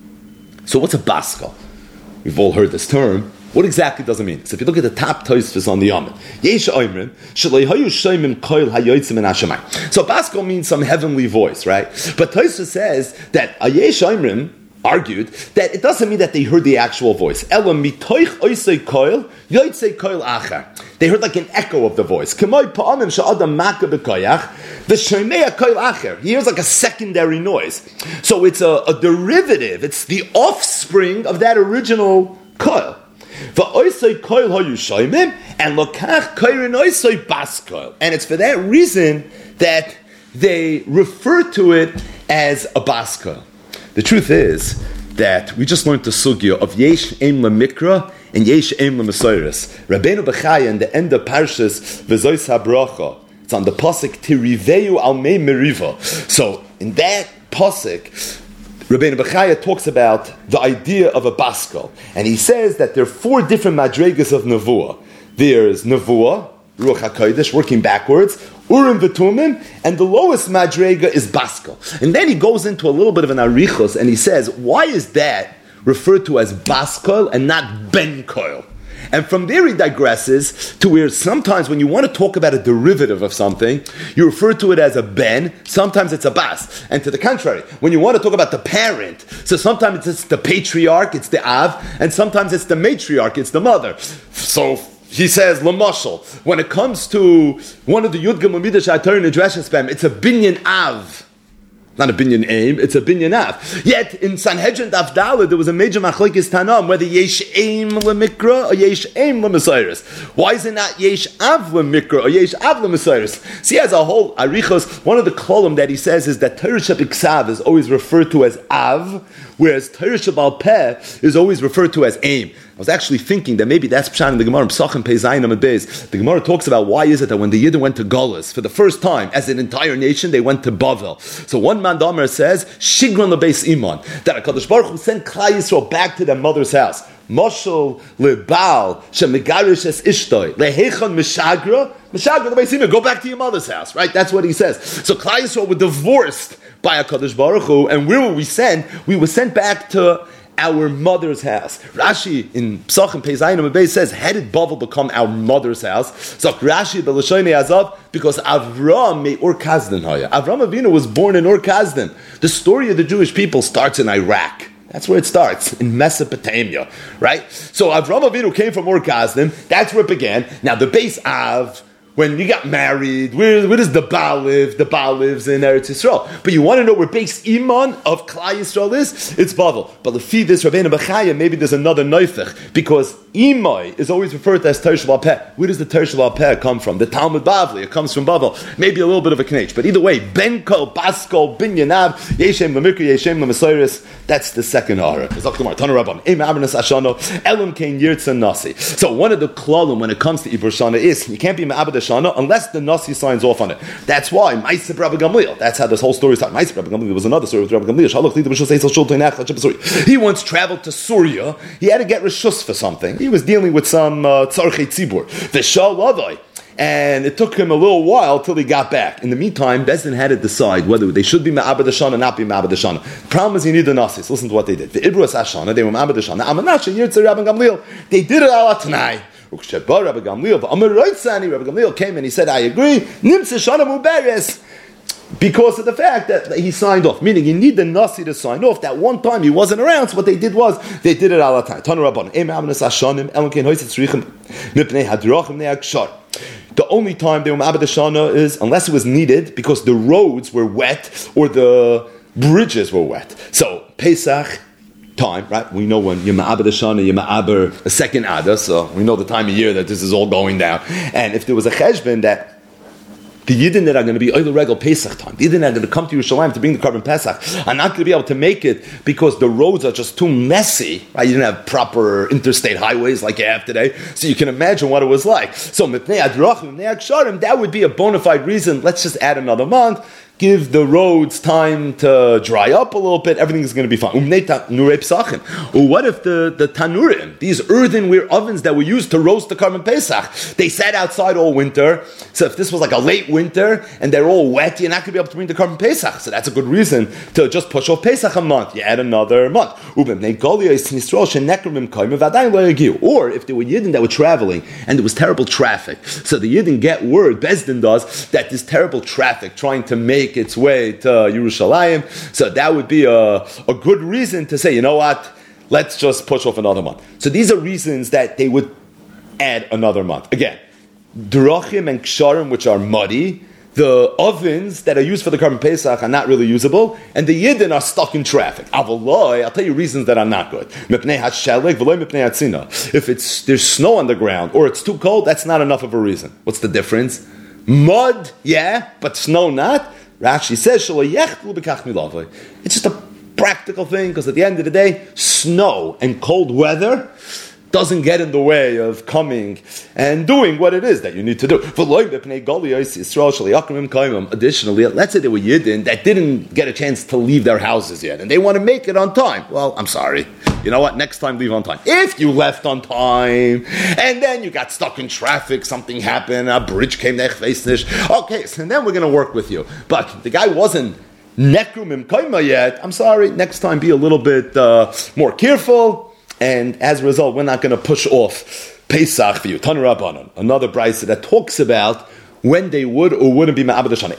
So what's a baska? We've all heard this term. What exactly does it mean? So if you look at the top Tosfos on the Yomim, Yesh Oimrim, Shalei Hayu Shoimim Koil Hayotzim Min Hashemayim. So baska means some heavenly voice, right? But Tosfos says that a Yesh Oimrim argued that it doesn't mean that they heard the actual voice. Elam mitoich oisei koil, yotzei koil achar. They heard like an echo of the voice. K'moi pa'amim she'adam maka b'koyach, v'shomeya koil acher. He hears like a secondary noise. So it's a, a derivative. It's the offspring of that original koil. V'oisei koil hoyu shoimim, and lokach koirin oisei bas koil. And it's for that reason that they refer to it as a bas koil. The truth is that we just learned the sugya of Yesh Eim LaMikra and Yesh Eim LaMesayres. Rabbeinu Bechaya in the end of Parshas V'zois HaBracha, it's on the pasuk Tiriveu Al Mei Meriva. So in that pasuk, Rabbeinu Bechaya talks about the idea of a baskal, and he says that there are four different madregas of nevuah. There's nevuah, Ruach HaKodesh, working backwards, Urim V'tumim, and the lowest madrega is Baskal. And then he goes into a little bit of an arichos, and he says, why is that referred to as Baskal and not Ben Koil? And from there he digresses to where sometimes when you want to talk about a derivative of something, you refer to it as a Ben, sometimes it's a Bas. And to the contrary, when you want to talk about the parent, so sometimes it's the patriarch, it's the Av, and sometimes it's the matriarch, it's the mother. So he says, Lamashal, when it comes to one of the Yud Gimel Midrash HaTorah in Dreshus Bam, it's a Binyan Av. Not a Binyan Aim, it's a Binyan Av. Yet, in Sanhedrin Daf Daled, there was a major machlokes Tanam, whether Yesh Aim LeMikra or Yesh Aim LeMesayres. Why is it not Yesh Av LeMikra or Yesh Av LeMesayres? See, as a whole, Arichos, one of the column that he says is that Torah Shebiksav is always referred to as Av, whereas Torah Shebal Peh is always referred to as Aim. I was actually thinking that maybe that's Pshan in the Gemara, Psachim Pei Zayin Amud Beis. The Gemara talks about why is it that when the Yidden went to Golus, for the first time, as an entire nation, they went to Bavel. So one man Damer says, Shigron LeBeis Iman, that HaKadosh Baruch Hu sent Klal Yisrael back to their mother's house. Moshel lebal shemegarish es ishtoi lehechon mishagra mishagra LeBeis Iman. Go back to your mother's house, right? That's what he says. So Klal Yisrael were divorced by HaKadosh Baruch Hu, and where were we sent? We were sent back to our mother's house. Rashi in Psachim Pei Zayin Amud Beis says, how did Bavel become our mother's house? So Rashi B'Lashonei Azav, because Avram made Ur Kasdan Haya. Avram Avinu was born in Ur Kasdan. The story of the Jewish people starts in Iraq. That's where it starts, in Mesopotamia, right? So Avram Avinu came from Ur Kasdan. That's where it began. Now the base Av, when you got married, where, where does the Baal live? The Baal lives in Eretz Yisrael. But you want to know where base Iman of Klal Yisrael is? It's Bavel. But the feed this Rabbeinu Bechaya, maybe there's another Neufech, because Imai is always referred to as Torah Shebal Peh. Where does the Torah Shebal Peh come from? The Talmud Bavli, it comes from Bavel. Maybe a little bit of a knetch. But either way, Ben Kol, Baskol, Bin Yanav, Yeshem Lamikra, Yeshem Lamesayres, that's the second Hara. So one of the Klalim when it comes to Ibur Shana is, you can't be Ma'abed Shana unless the Nasi signs off on it. That's why Ma'aseh Rabbi Gamliel. That's how this whole story started. Ma'aseh Rabbi Gamliel. There was another story with Rabbi Gamliel. He once traveled to Syria. He had to get reshus for something. He was dealing with some tzarchei tzibur. The Shah Lavai. And it took him a little while till he got back. In the meantime, Bezdin had to decide whether they should be Ma'abed Shana or not be Ma'abed Shana. The problem is you need the Nasis. Listen to what they did. The Ibru Ashana, they were Ma'abed Shana. Amanasha Yirtzeh Rabbi Gamliel. They did it ala Tanai. Rabbi Gamliel, Rabbi Gamliel came and he said, I agree. Nimtze Shana Muberes. Because of the fact that he signed off. Meaning you need the Nasi to sign off. That one time he wasn't around, so what they did was, they did it ala Tanai. Tanu Rabban. Em Amanas Ashanim, Elon Kein Hoyset Tzrichem, Mipnei Hadrachim Ne'akshar. The only time they were Ma'abed Shana is unless it was needed because the roads were wet or the bridges were wet. So Pesach time, right? We know when you're Ma'abed Shana, you're Ma'aber a second Adar, so we know the time of year that this is all going down. And if there was a cheshbon that the Yidden that are going to be Oil Regal Pesach time, the Yidden that are going to come to Yerushalayim to bring the Korban Pesach, are not going to be able to make it because the roads are just too messy, right? You didn't have proper interstate highways like you have today, so you can imagine what it was like. So, that would be a bona fide reason. Let's just add another month. Give the roads time to dry up a little bit. Everything is going to be fine. What if the, the tanurim, these earthenware ovens that were used to roast the Korban Pesach, they sat outside all winter. So if this was like a late winter and they're all wet, you're not going to be able to bring the Korban Pesach. So that's a good reason to just push off Pesach a month. You add another month. Or if there were Yidden that were traveling and there was terrible traffic, so the Yidden get word, Bezdin does, that there's terrible traffic trying to make its way to Yerushalayim, so that would be a, a good reason to say, you know what, let's just push off another month. So these are reasons that they would add another month. Again, Drachim and Ksharim, which are muddy, the ovens that are used for the Korban Pesach are not really usable, and the Yidden are stuck in traffic. Avaloi, I'll tell you reasons that are not good. If it's there's snow on the ground or it's too cold, that's not enough of a reason. What's the difference? Mud, yeah, but snow not. Rashi says, it's just a practical thing, because at the end of the day, snow and cold weather doesn't get in the way of coming and doing what it is that you need to do. Additionally, let's say they were Yidden that didn't get a chance to leave their houses yet, and they want to make it on time. Well, I'm sorry. You know what? Next time, leave on time. If you left on time, and then you got stuck in traffic, something happened, a bridge came there, okay, so then we're going to work with you. But the guy wasn't Nekrum im Kaima yet. I'm sorry. Next time, be a little bit uh, more careful. And as a result, we're not going to push off Pesach for you. Tanu Rabbanan, another brayso that talks about when they would or wouldn't be Ma'abed Hashanah.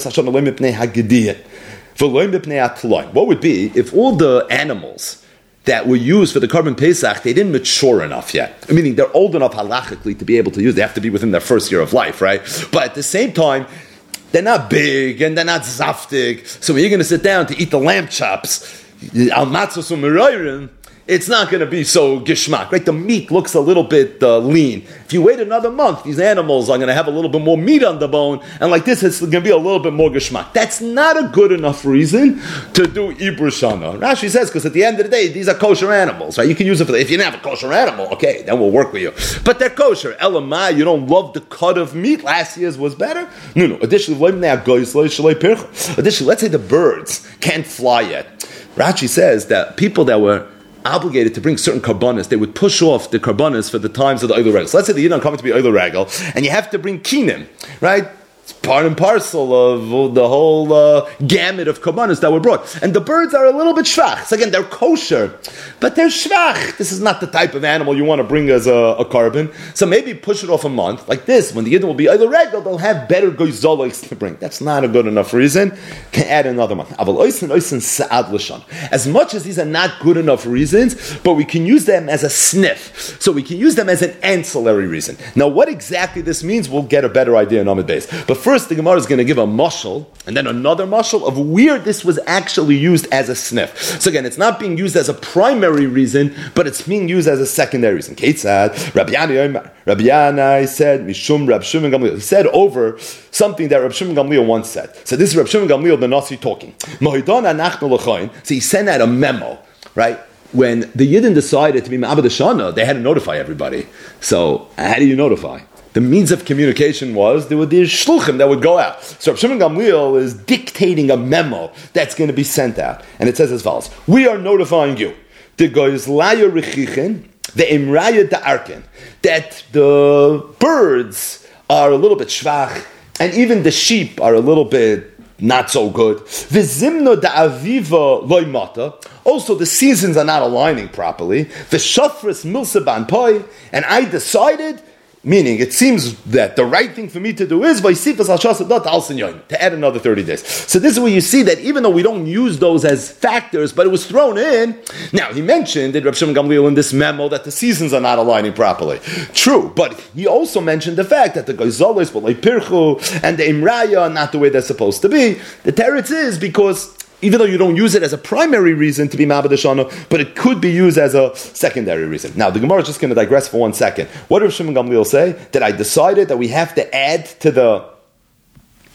What would be if all the animals that were used for the Korban Pesach, they didn't mature enough yet? Meaning they're old enough halachically to be able to use. They have to be within their first year of life, right? But at the same time, they're not big and they're not zaftig. So when you're going to sit down to eat the lamb chops, al matzos u'merayrim, it's not going to be so gishmak, right? The meat looks a little bit uh, lean. If you wait another month, these animals are going to have a little bit more meat on the bone, and like this, it's going to be a little bit more gishmak. That's not a good enough reason to do Ibur Shana. Rashi says, because at the end of the day, these are kosher animals, right? You can use it for the, if you didn't have a kosher animal, okay, then we'll work with you. But they're kosher. Elamai, you don't love the cut of meat. Last year's was better. No, no. Additionally, additionally, let's say the birds can't fly yet. Rashi says that people that were obligated to bring certain karbanas, they would push off the karbanas for the times of the Oil Regal. So let's say the Yidden are coming to be Oil Regal, and you have to bring kinim, right? It's part and parcel of the whole uh, gamut of karbanas that were brought. And the birds are a little bit shvach. So again, they're kosher, but they're shvach. This is not the type of animal you want to bring as a, a carbon. So maybe push it off a month. Like this, when the Yidden will be Oil Regal, they'll have better goyzoliks to bring. That's not a good enough reason to add another month. As much as these are not good enough reasons, but we can use them as a sniff. So we can use them as an ancillary reason. Now, what exactly this means, we'll get a better idea in Amud Beis. But first, the Gemara is going to give a mashal, and then another mashal of where this was actually used as a sniff. So again, it's not being used as a primary reason, but it's being used as a secondary reason. Ketzad, Rabbi Yanai, Rabbi Yanai said, Mishum Rab Shimon Gamliel. He said over something that Rab Shimon Gamliel once said. So this is Rab Shimon Gamliel, the Nasi, talking. So he sent out a memo, right? When the Yidden decided to be Ma'abed Hashanah, they had to notify everybody. So how do you notify? The means of communication was there were these shluchim that would go out. So Reb Shimon Gamliel is dictating a memo that's going to be sent out. And it says as follows: we are notifying you, the goyzlaya rechichin, the imraya da'arkin, that the birds are a little bit shvach, and even the sheep are a little bit not so good. V'zimno da'aviva loymata. Also, the seasons are not aligning properly. V'shafris milsaban poi, and I decided, meaning it seems that the right thing for me to do is to add another thirty days. So this is where you see that even though we don't use those as factors, but it was thrown in. Now, he mentioned in Reb Shimon Gamliel in this memo that the seasons are not aligning properly. True, but he also mentioned the fact that the Goizolis, Pirchu, and the Imraya are not the way they're supposed to be. The teretz is because even though you don't use it as a primary reason to be Ma'abed Hashanah, but it could be used as a secondary reason. Now, the Gemara is just going to digress for one second. What did Shimon Gamliel say? That I decided that we have to add to the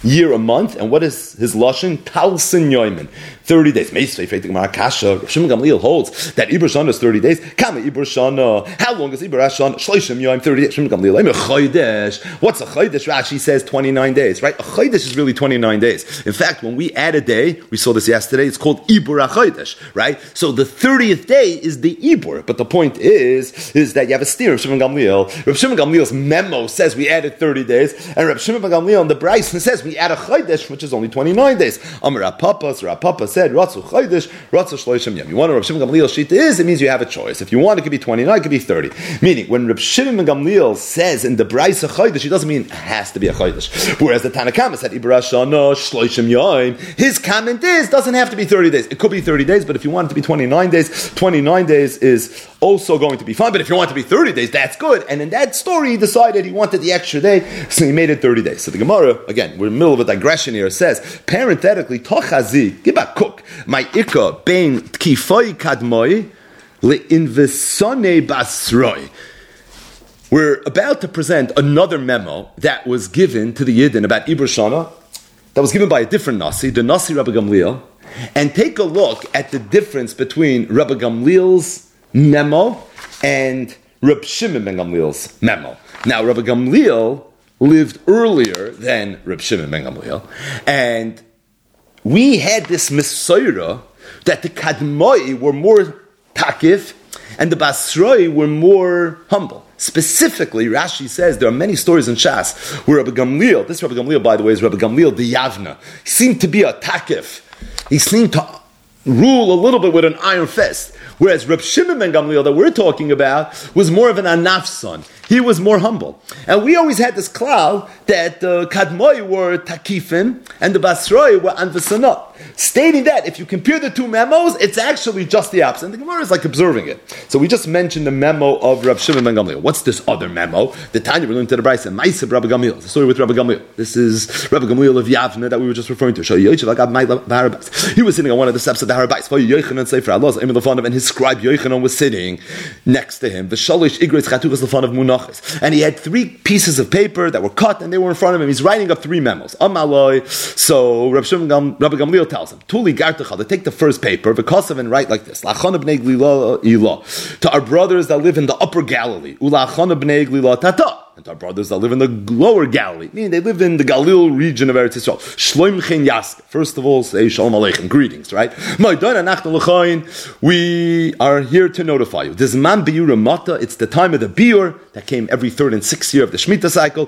year a month, and what is his lashon? Talsin yoimin, thirty days. Meisvei feitik marakasha. Rav Shimon Gamliel holds that Iber Shana is thirty days. Kama Iber Shana. How long is Iber Shana? Shloshim yoim, thirty days. Shimon Gamliel. I'm a chodesh. What's a chodesh? Rashi says twenty-nine days, right? A chodesh is really twenty-nine days. In fact, when we add a day, we saw this yesterday. It's called Ibur HaChodesh, right? So the thirtieth day is the Ibur. But the point is, is that you have a steer of Shimon Gamliel. Rav Shimon Gamliel's memo says we added thirty days, and Rav Shimon Gamliel on the Bryson says we add a chodesh, which is only twenty-nine days. Amar Papa, so Papa said, Ratzu chodesh, Ratzu shloishim yom. You want to Rav Shimon Gamliel's shita is, it means you have a choice. If you want, it could be twenty-nine, it could be thirty. Meaning, when Rav Shimon Gamliel says in the Bryson chodesh, he doesn't mean it has to be a chodesh. Whereas the Tanakama said Ibra Shana shloishim yom, his comment is doesn't have to be thirty days. It could be thirty days, but if you want it to be twenty-nine days, twenty-nine days is also going to be fine. But if you want it to be thirty days, that's good. And in that story, he decided he wanted the extra day, so he made it thirty days. So the Gemara, again, we're in the middle of a digression here, says, parenthetically, Tochazi, Giba Cook, my Ikka, Bain Tkifoi Kadmoi, Le'invesone Basroi. We're about to present another memo that was given to the Yidden about Iber Shana, that was given by a different Nasi, the Nasi Rabbi Gamliel, and take a look at the difference between Rabbi Gamliel's memo and Reb Shimon ben Gamliel's memo. Now, Rabbi Gamliel lived earlier than Reb Shimon ben Gamliel, and we had this Mesoira that the Kadmoi were more takif and the Basroi were more humble. Specifically, Rashi says there are many stories in Shas where Rabbi Gamliel, this Rabbi Gamliel, by the way, is Rabbi Gamliel the Yavna. He seemed to be a takif. He seemed to rule a little bit with an iron fist. Whereas Reb Shimon ben Gamliel that we're talking about was more of an anaf son. He was more humble. And we always had this cloud that the uh, Kadmoi were takifim and the Basroi were anvasana. Stating that if you compare the two memos, it's actually just the opposite. And the Gemara is like observing it. So we just mentioned the memo of Reb Shimon ben Gamliel. What's this other memo? The Tanya we're learning to the Brayse, Ma'aseh Rabbi Gamliel. The story with Rabbi Gamliel. This is Rabbi Gamliel of Yavne that we were just referring to. He was sitting on one of the steps of the Harabais. And his scribe Yochanan was sitting next to him. The Shalish Igris Chatukas Lefan of Munachis. And he had three pieces of paper that were cut and they were in front of him. He's writing up three memos. Amaloi. So Rabbi Shimon Gam, Rabbi Gamliel tells him, Tuli Gartachal, to take the first paper, V'kosav, and write like this. Lachana b'nei Glila ilah. To our brothers that live in the upper Galilee. Ulachana b'nei Glila tata. And to our brothers that live in the lower Galilee, meaning they live in the Galil region of Eretz Yisrael. Shloim chen yask. First of all, say Shalom Aleichem, greetings, right? We are here to notify you. This man biur mata, it's the time of the biur that came every third and sixth year of the Shemitah cycle.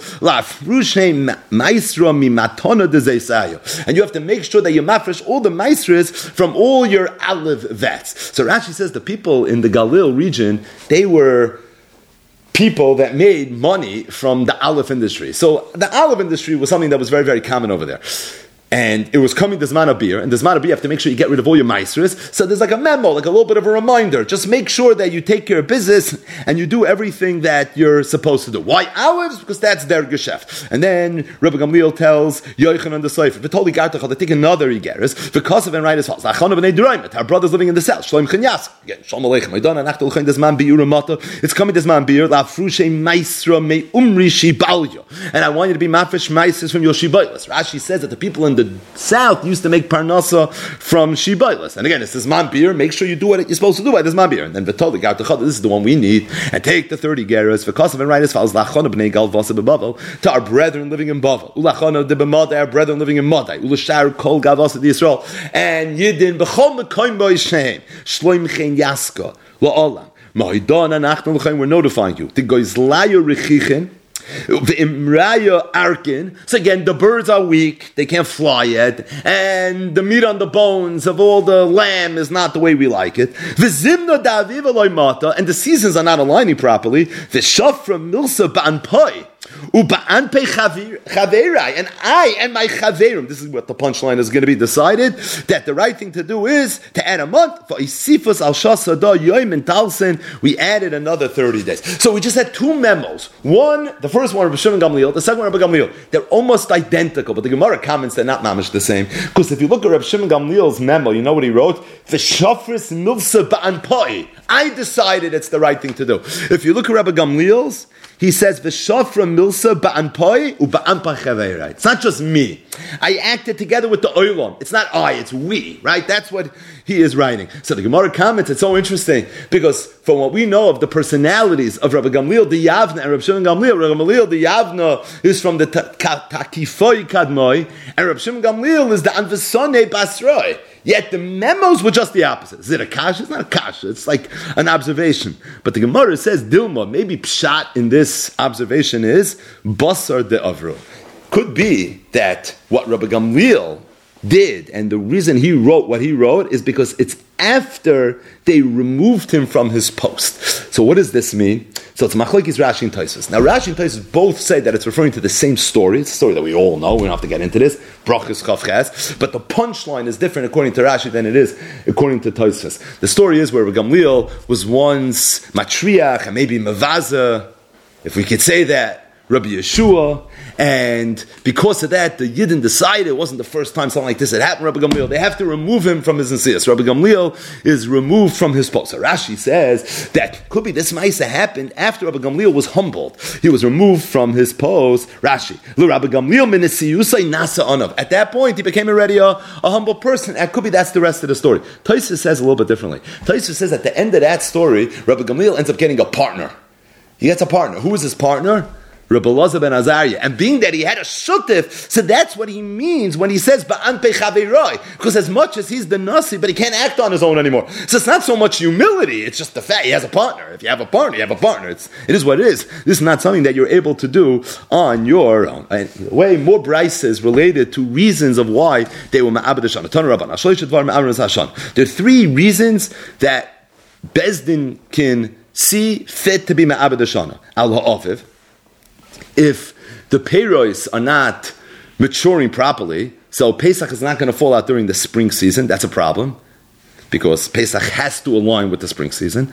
And you have to make sure that you mafresh all the maestras from all your olive vats. So Rashi says the people in the Galil region, they were people that made money from the olive industry. So the olive industry was something that was very, very common over there. And it was coming this man of beer, and this man of beer, you have to make sure you get rid of all your maestras. So there's like a memo, like a little bit of a reminder. Just make sure that you take care of business and you do everything that you're supposed to do. Why olives? Because that's their geschäft. And then Rabbi Gamliel tells Yochanan the Sefer, "V'toli gartachal to take another igeres. V'kosav and write as follows: Lachana b'nei Durayim, our brothers living in the south. Shloim chen yas. Again, Shalom Aleichem. Maidana nachtel chen this man biur mata. It's coming this man beer. La frushe maestra me umri shibalyo. And I want you to be mafresh maestras from your shibaylas. Rashi says that the people in the south used to make parnasa from shibailas. And again, it's this man beer. Make sure you do what you're supposed to do by this man beer. And then v'toli gartachal, this is the one we need. And take the thirty geras. V'kosav and write as follows: Lachana b'nei gal v'asa b'bavel, to our brethren living in Bavel. Ulachana de b'madai, our brethren living in Madai. Ulashar kol gal v'asa di Yisrael. And Yidin b'chol mekoim b'yishem shloim chen yaska la'olam. Ma'idana nachnu l'chaim, we're notifying you. The goizlayo rechichin. V'imraya arkin. So again, the birds are weak; they can't fly yet, and the meat on the bones of all the lamb is not the way we like it. V'zimna da'aviv aloi mata, and the seasons are not aligning properly. V'shafra milsa ba'anpoi. And I and my chaverim, this is what the punchline is going to be decided, that the right thing to do is to add a month. We added another thirty days. So we just had two memos. One, the first one, Rabbi Shimon Gamliel, the second one, Rabbi Gamliel. They're almost identical, but the Gemara comments they're not mamish the same. Because if you look at Rabbi Shimon Gamliel's memo, you know what he wrote? V'shafris milsa ba'anpoi. I decided it's the right thing to do. If you look at Rabbi Gamliel's, he says, V'shafra milsa Milsa ba'anpoi u'ba'anpa chaverai. It's not just me. I acted together with the oilam. It's not I, it's we, right? That's what he is writing. So the Gemara comments, it's so interesting, because from what we know of the personalities of Rabbi Gamliel the Yavna and Rabbi Shimon Gamliel, Rabbi Gamliel the Yavna is from the Takifoi Kadmoi, and Rabbi Shimon Gamliel is the Anvesone Basroi. Yet the memos were just the opposite. Is it a kasha? It's not a kasha. It's like an observation. But the Gemara says, Dilma, maybe pshat in this observation is basar de avro. Could be that what Rabbi Gamliel did, and the reason he wrote what he wrote, is because it's after they removed him from his post. So what does this mean? So it's Machlokes Rashi and Tosfos. Now Rashi and Tosfos both say that it's referring to the same story. It's a story that we all know. We don't have to get into this. Brachos Chaf Ches. But the punchline is different according to Rashi than it is according to Tosfos. The story is where Gamliel was once matriach and maybe mavaza, if we could say that, Rabbi Yeshua, and because of that, the Yidden decided it wasn't the first time something like this had happened. Rabbi Gamliel, they have to remove him from his nesias. Rabbi Gamliel is removed from his post. So Rashi says that could be this ma'isa happened after Rabbi Gamliel was humbled. He was removed from his post. Rashi, Rabbi Gamliel minisiyusay nasa anav. At that point, he became already a, a humble person. And could be that's the rest of the story. Tosfos says a little bit differently. Tosfos says at the end of that story, Rabbi Gamliel ends up getting a partner. He gets a partner. Who is his partner? Rabbi Elazar ben Azariah. And being that he had a shutif, so that's what he means when he says ba'an pe chaveroi. Because as much as he's the nasi, but he can't act on his own anymore. So it's not so much humility, it's just the fact he has a partner. If you have a partner, you have a partner. It's, it is what it is. This is not something that you're able to do on your own. And the way more brises related to reasons of why they were ma'abed Hashan. There are three reasons that Bezdin can see fit to be ma'abed Hashan. Al ha'aviv. If the peiros are not maturing properly, so Pesach is not going to fall out during the spring season. That's a problem, because Pesach has to align with the spring season.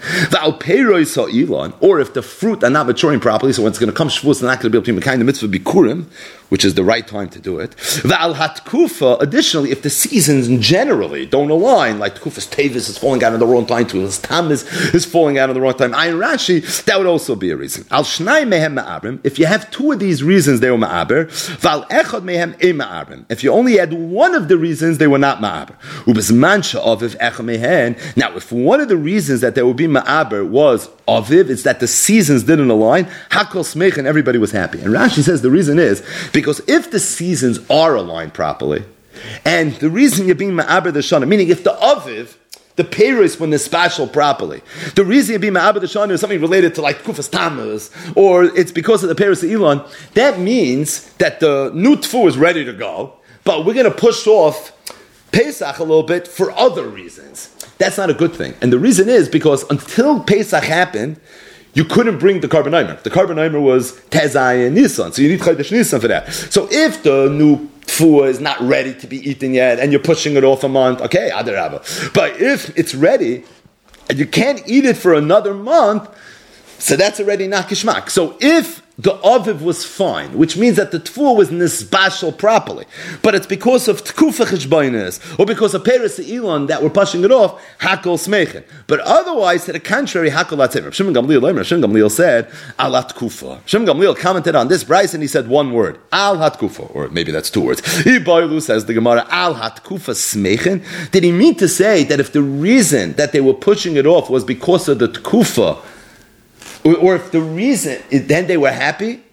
Or if the fruit are not maturing properly, so when it's going to come Shavuos, they're not going to be able to be kind of mitzvah bikurim, which is the right time to do it. Additionally, if the seasons generally don't align, like Tkufas Tevis is falling out in the wrong time, Tkufas Tammuz is falling out in the wrong time, Ayin Rashi, that would also be a reason. Al Shnai Mehem Ma'abrim, if you have two of these reasons, they were Ma'abir. Val Echad Mehem E Ma'abrim, if you only had one of the reasons, they were not Ma'abir. Ubezman Sha'aviv Echad Mehen. Now, if one of the reasons that there would be Ma'abir was Aviv, it's that the seasons didn't align, Hakol Smech, and everybody was happy. And Rashi says the reason is because if the seasons are aligned properly, and the reason you're being Ma'abir the Shana, meaning if the Aviv, the peiros when they're spatial properly, the reason you're being Ma'abir the Shana is something related to like Kufas Tammuz, or it's because of the peiros of Elon, that means that the new Tfu is ready to go, but we're going to push off Pesach a little bit for other reasons. That's not a good thing. And the reason is because until Pesach happened, you couldn't bring the Karban Omer. The Karban Omer was Tezai and Nisan, so you need Chodesh Nisan for that. So if the new Tfuah is not ready to be eaten yet, and you're pushing it off a month, okay, Adarabba. But if it's ready, and you can't eat it for another month, so that's already not Kishmak. So if the Aviv was fine, which means that the Tfuah was nisbashal properly, but it's because of Tkufa Cheshbainis, or because of Peres Elon that we're pushing it off, Hakol Smechin. But otherwise, to the contrary, Hakol Latzim. Rav Shimon Gamliel, Rav Shimon Gamliel said, Al Hatkufa. Shimon Gamliel commented on this Bryce and he said one word, Al Hatkufa, or maybe that's two words. Ibaylu says the Gemara, Al Hatkufa Smechin. Did he mean to say that if the reason that they were pushing it off was because of the Tkufa, or if the reason, then they were happy,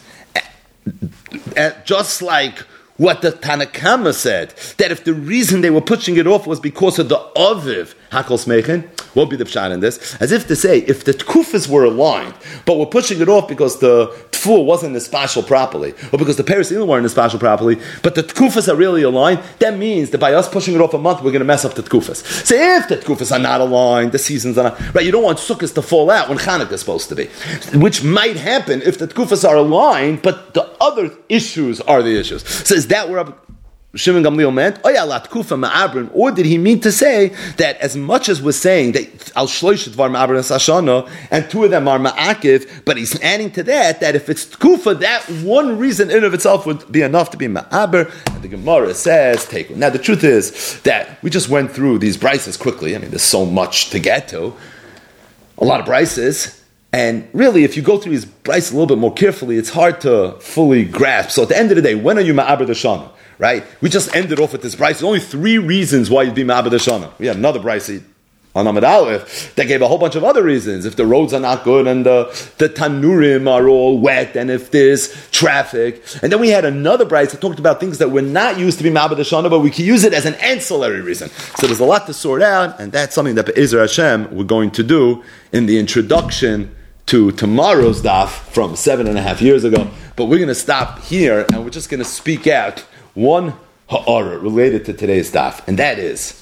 just like what the Tanakama said, that if the reason they were pushing it off was because of the Aviv, Hakol Smechin, what would be the pshat in this? As if to say, if the Tkufas were aligned, but we're pushing it off because the Tfuah wasn't especial properly, or because the Peres Elon weren't especial properly, but the Tkufas are really aligned, that means that by us pushing it off a month, we're going to mess up the Tkufas. So if the Tkufas are not aligned, the seasons are not, right, you don't want Sukkot to fall out when Chanukah is supposed to be, which might happen if the Tkufas are aligned, but the other issues are the issues. So is that where Shimon Gamliel meant? Or did he mean to say that as much as we're saying that al shloishet var ma'abr sashana and two of them are ma'akiv, but he's adding to that that if it's tkufa, that one reason in of itself would be enough to be ma'abr. And the Gemara says, take it. Now the truth is that we just went through these brises quickly. I mean, there's so much to get to, a lot of brises. And really, if you go through his brayos a little bit more carefully, it's hard to fully grasp. So at the end of the day, when are you ma'aber the shana? Right? We just ended off with this brayos. There's only three reasons why you'd be ma'aber the shana. We had another brayos on Amud Aleph that gave a whole bunch of other reasons. If the roads are not good and the, the tanurim are all wet and if there's traffic. And then we had another brayos that talked about things that were not used to be ma'aber the shana, but we can use it as an ancillary reason. So there's a lot to sort out, and that's something that Be'ezer Hashem we're going to do in the introduction to tomorrow's daf from seven and a half years ago. But we're going to stop here and we're just going to speak out one ha'ara related to today's daf, and that is,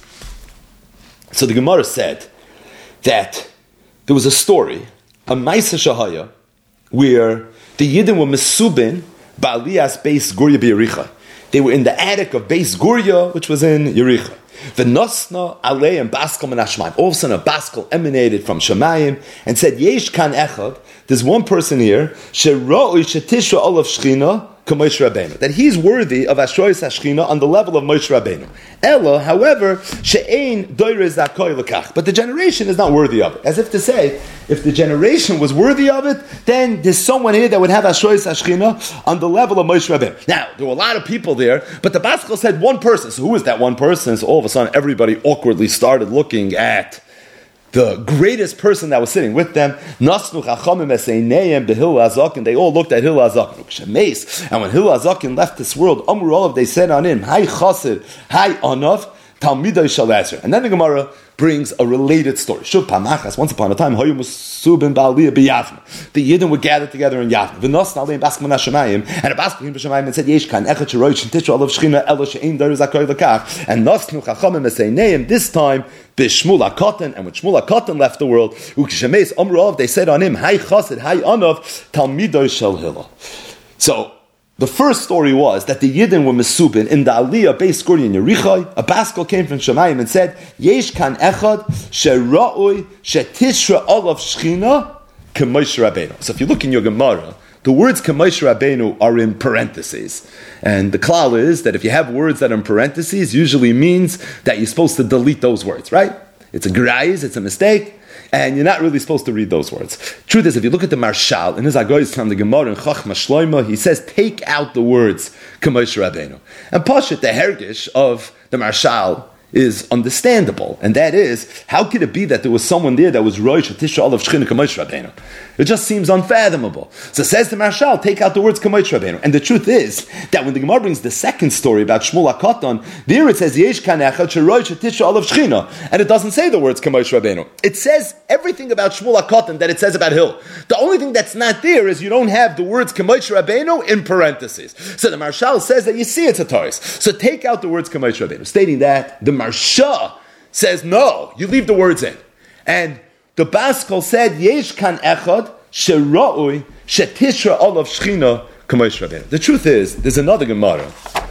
so the Gemara said that there was a story, a Maisa Shahaya, where the Yidden were mesubin ba'aliyas Beis Gurya b'Yericha. They were in the attic of Beis Gurya, which was in Yericha. V'nosna aleim baskel min hashmayim. All of a sudden, a baskel emanated from Shemayim and said, "Yesh kan echad." There's one person here, sheroi shetishra olav shchina k'Moshe Rabbeinu, that he's worthy of Ashrois Hashchina on the level of Moshe Rabbeinu. Elo, however, she'ein doirez zakoy lekach, but the generation is not worthy of it. As if to say, if the generation was worthy of it, then there's someone here that would have Ashrois Hashchina on the level of Moshe Rabbeinu. Now, there were a lot of people there, but the Baskel said one person. So who is that one person? So all of a sudden, everybody awkwardly started looking at the greatest person that was sitting with them. Nasnu chachamim eseineim behil hazakin. They all looked at Hillel Hazakin. And when Hillel Hazakin left this world, Amru Olav, they said on him, Hai Chassid, Hai Anav, Talmidai Shalazer. And then the Gemara brings a related story. Shuv Pamachas, once upon a time, Hayu Musubin Ba'aliyah b'Yavna. The Yidden were gathered together in Yavna. V'nosna aleim baskel min hashamayim. And a baskel came to Shemayim and said, Yesh kan echad sheroich shetishra olav shchina elo she'ein doirez zakoy lekach. And nosnu chachamim eseineim, this time, B'Shmuel HaKatan, and when Shmuel HaKatan left the world, Ukishameis Amru Olav, they said on him, Hai Chassid, Hai Anav, Talmidai Shel Hillel. So, the first story was that the Yidden were mesubin in the Aliyah Beis Gurya in Yerichai. A baskel came from Shemayim and said, Yesh kan echad shera'oi shetishra olav shchina k'Moshe Rabbeinu. So if you look in your Gemara, the words k'Moshe Rabbeinu are in parentheses. And the klal is that if you have words that are in parentheses, usually means that you're supposed to delete those words, right? It's a graiz, it's a mistake, and you're not really supposed to read those words. Truth is, if you look at the Marshal, in his Agoyis from the Gemara in Chachma Shloima, he says, take out the words k'Moshe Rabbeinu. And Pashut, the hergish of the Marshal, is understandable, and that is, how could it be that there was someone there that was Rosh Tisha Olav Shchina K'Moshe Rabbeinu? It just seems unfathomable. So says the Marshal, take out the words K'Moshe Rabbeinu. And the truth is that when the Gemara brings the second story about Shmuel HaKatan, there it says Yesh kan echad sherosh Tisha Olav Shchina, and it doesn't say the words K'Moshe Rabbeinu. It says everything about Shmuel HaKatan that it says about Hill. The only thing that's not there is you don't have the words K'Moshe Rabbeinu in parentheses. So the Marshal says that you see it's a Taurus. So take out the words K'Moshe Rabbeinu, stating that the Marsha says no, you leave the words in. And the Baskel said, Yesh kan echad shera'oi shetishra olav shchina k'Moshe Rabbeinu. The truth is, there's another Gemara.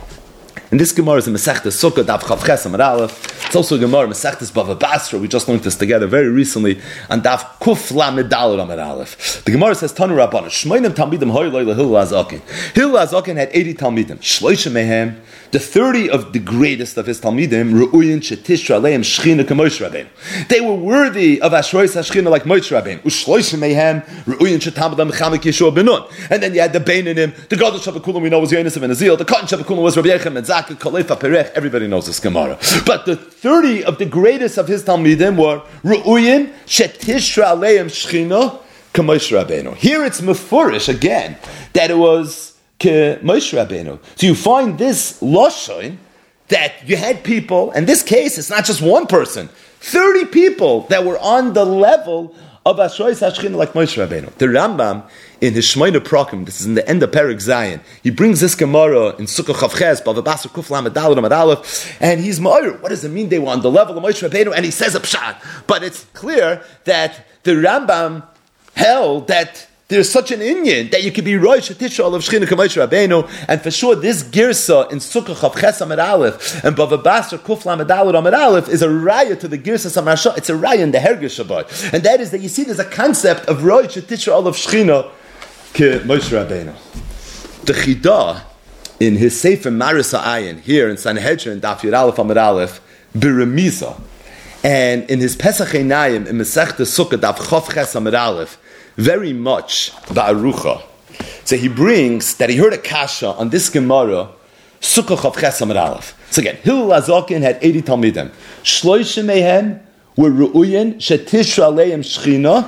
And this Gemara is in Masechtas Sukkah, Daf Chav Ches Amud Aleph. It's also a Gemara, Masechtas Bava Basra. We just learned this together very recently. And Daf Kuf Lamed Daled Amud Aleph. The Gemara says, Tanu Rabbana, Shmoinim Talmidim Hoy Loy Hillel Hazakin. Hillel Hazakin had eighty Talmidim. Shloisha Mehem, the thirty of the greatest of his Talmidim, Ru'uyin Shetishra Aleim Shchina K'Moshe Rabbeinu. They were worthy of Ashrois HaShchina like Moshe Rabbeinu. Ushloisha Mehem, Ru'uyin Shetamad Mechamek Yeshua Benun. And then you had the Beinanim, the God of Shabbakulam we know was Yonis of Azil, the Katan Shabbakulam was Rabbi Yechem and Zak. Everybody knows this Gemara. But the thirty of the greatest of his Talmidim were Ru'uyin Shetishra Aleim Shchina K'Moshe Rabbeinu. Here it's Mefurish again that it was K'Moshe Rabbeinu. So you find this Lashon that you had people, in this case it's not just one person, thirty people that were on the level of Ashrois HaShchina like Moshe Rabbeinu. The Rambam in his Shmoyne Prakim, this is in the end of Perek Zayin, he brings this Gemara in Sukkah Chav Ches, Bava Basra Kuf Lamed Daled Amud Aleph, and he's Ma'ir. What does it mean they were on the level of Moshe Rabbeinu? And he says a pshat. But it's clear that the Rambam held that there's such an inyan that you could be Rosh Tisha Olav Shchina K'Moshe Rabbeinu, and for sure this Girsa in Sukkah Chav Ches Amud Aleph and Bava Basra Kuf Lamed Daled Amud Aleph is a raya to the Girsa Samarsha. It's a raya in the Hergish Shabbat, and that is that you see there's a concept of Rosh Tisha Olav Shchina K'Moshe Rabbeinu. The Chidah in his Sefer Maris Ha'ayin here in Sanhedrin Daf Yud Aleph Amud Aleph Biremiza, and in his Pesach Einayim in Masechta Sukkah Daf Chav Ches Amud Aleph very much ba'arucha. So he brings that he heard a kasha on this Gemara, Sukkah Chav Ches Amud Aleph. So again, Hillel HaZaken had eighty Talmidim. Shloishim mehem were ru'uyin shetishra aleim shchina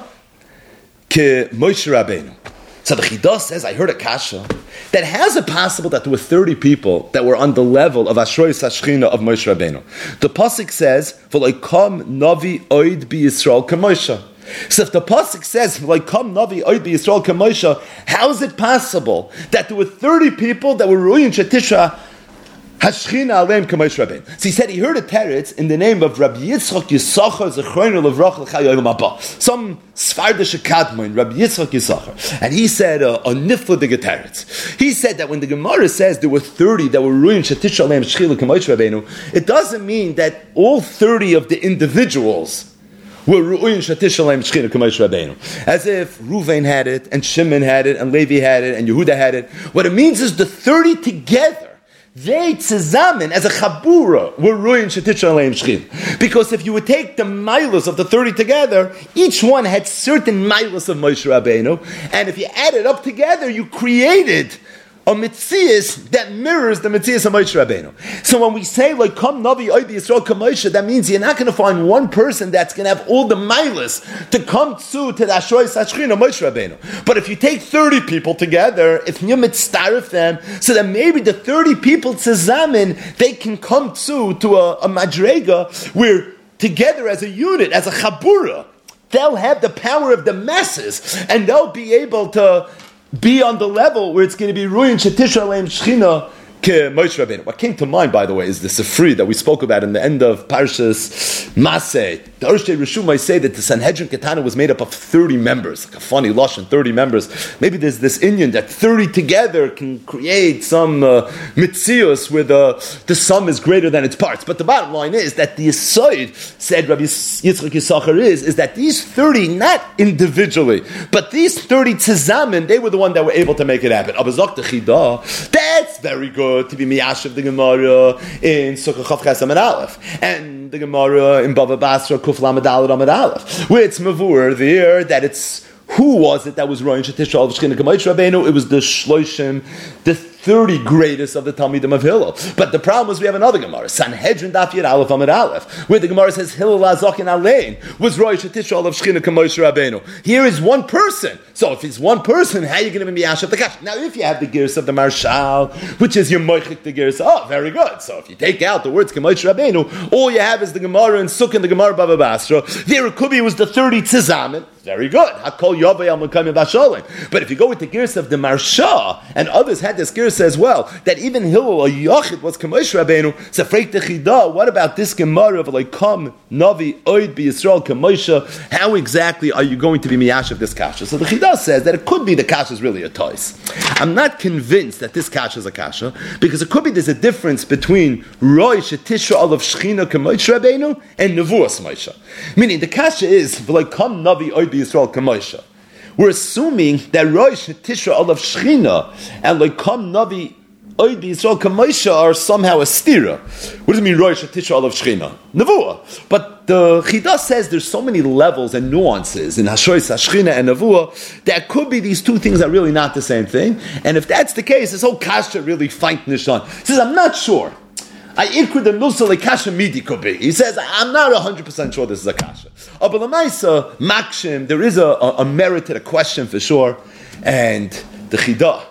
ke Moshe Rabbeinu. So the Chidah says, I heard a kasha that has it possible that there were thirty people that were on the level of Ashrois HaShchina of Moshe Rabbeinu. The pasuk says, "V'loikam navi oid bi Yisrael k'Moshe." So if the pasuk says, "V'loikam navi oid bi Yisrael k'Moshe," how is it possible that there were thirty people that were ru'uyin shetishra Hashchina aleim k'Moshe Rabbeinu? So he said he heard a teretz in the name of Rabbi Yitzchak Yisachar Zechroinu Levrach L'Chayim Haba. Some Sfardish Kadmon, Rabbi Yitzchak Yisachar, and he said uh, a nifla de teretz. He said that when the Gemara says there were thirty that were ruined Shatish aleim Shchila k'Moshe Rabbeinu, it doesn't mean that all thirty of the individuals were ru'uyin shatish aleim shchina k'Moshe Rabbeinu. As if Ruvain had it, and Shimon had it, and Levi had it, and Yehuda had it. What it means is the thirty together, they tzazamen as a chabura were ruin shetish aleim shchina. Because if you would take the milos of the thirty together, each one had certain milos of Moshe Rabbeinu, and if you add it up together, you created a mitzias that mirrors the mitzias of Moshe Rabbeinu. So when we say like "Kam Navi Oid Yisrael K'Moshe," that means you're not going to find one person that's going to have all the milas to come to to the Ashrois HaShchina Moshe Rabbeinu. But if you take thirty people together, if you mitzaref them, so that maybe the thirty people tzazamin they can come to to a, a madrega where together as a unit, as a chabura, they'll have the power of the masses and they'll be able to be on the level where it's going to be ruin shetish aleim shchina ke Moshe Rabbeinu. What came to mind, by the way, is the Sifri that we spoke about in the end of Parshas Maseh. The Urshei Rishumai say that the Sanhedrin Ketana was made up of thirty members, like a funny lashon, thirty members. Maybe there's this Indian that thirty together can create some uh, mitzios where the, the sum is greater than its parts. But the bottom line is that the Yisoid, said Rabbi Yitzchak Yisachar, is, is that these thirty, not individually, but these thirty tzazamen, they were the one that were able to make it happen. Abazok the Chidah, that's very good to be miyashiv the Gemara in Sukkah Chav Ches Amud Aleph, and the Gemara in Bava Basra Kuf Lamed Daled Amud Aleph, where it's mavur there that it's who was it that was Roin Shetish Al V'Shchina K'Moshe Rabbeinu? It was the Shloshim, the thirty greatest of the Talmidim of Hillel. But the problem is we have another Gemara, Sanhedrin Daf Yud Aleph Amud Aleph, where the Gemara says Hillel HaZaken Alein was Roin Shetish Al V'Shchina K'Moshe Rabbeinu. Here is one person. So if it's one person, how are you going to be Miyashav the Kash? Now if you have the Girs of the Marshal, which is your Moichik the Girs, oh, very good. So if you take out the words K'Moshe Rabbeinu, all you have is the Gemara and Sukkah and the Gemara Bava Basra. There it could be was the thirty Tzazamen. Very good. Hakol Yovei Al Mekayim Bashalim. But if you go with the Girs of the Marsha, and others had this Girs as well, that even Hillel, a Yochid, was K'Moshe Rabbeinu, Sefreik Techidah, what about this Gemara of like, Kam, Navi, Oid, Bi Yisrael, K'Moshe? How exactly are you going to be Miyash this Kasha? So the Chidah says that it could be the Kasha is really a toys. I'm not convinced that this Kasha is a Kasha, because it could be there's a difference between Roy Shetisha Olav Shechina K'Moshe Rabbeinu and Nevuas Moshe. Meaning the Kasha is, like, Kam, Navi, Oid, Bi Yisrael, K'Moshe. We're assuming that Roy Shetisha Olav Shechina and like Kam, Navi, Oid Yisrael K'Moshe are somehow a stira. What does it mean, Rosh Tisha Olav Shechina? Nevuah. But the Chidah says there's so many levels and nuances in Hashois Hashchina and Nevuah that could be these two things are really not the same thing. And if that's the case, this whole kasha really fight Nishan. He says, I'm not sure. I ikru the nusa le kasha midi could be. He says, I'm not one hundred percent sure this is a kasha. Oh, but l'maisa, makshim, there is a, a, a merit to the question for sure. And the Chidah,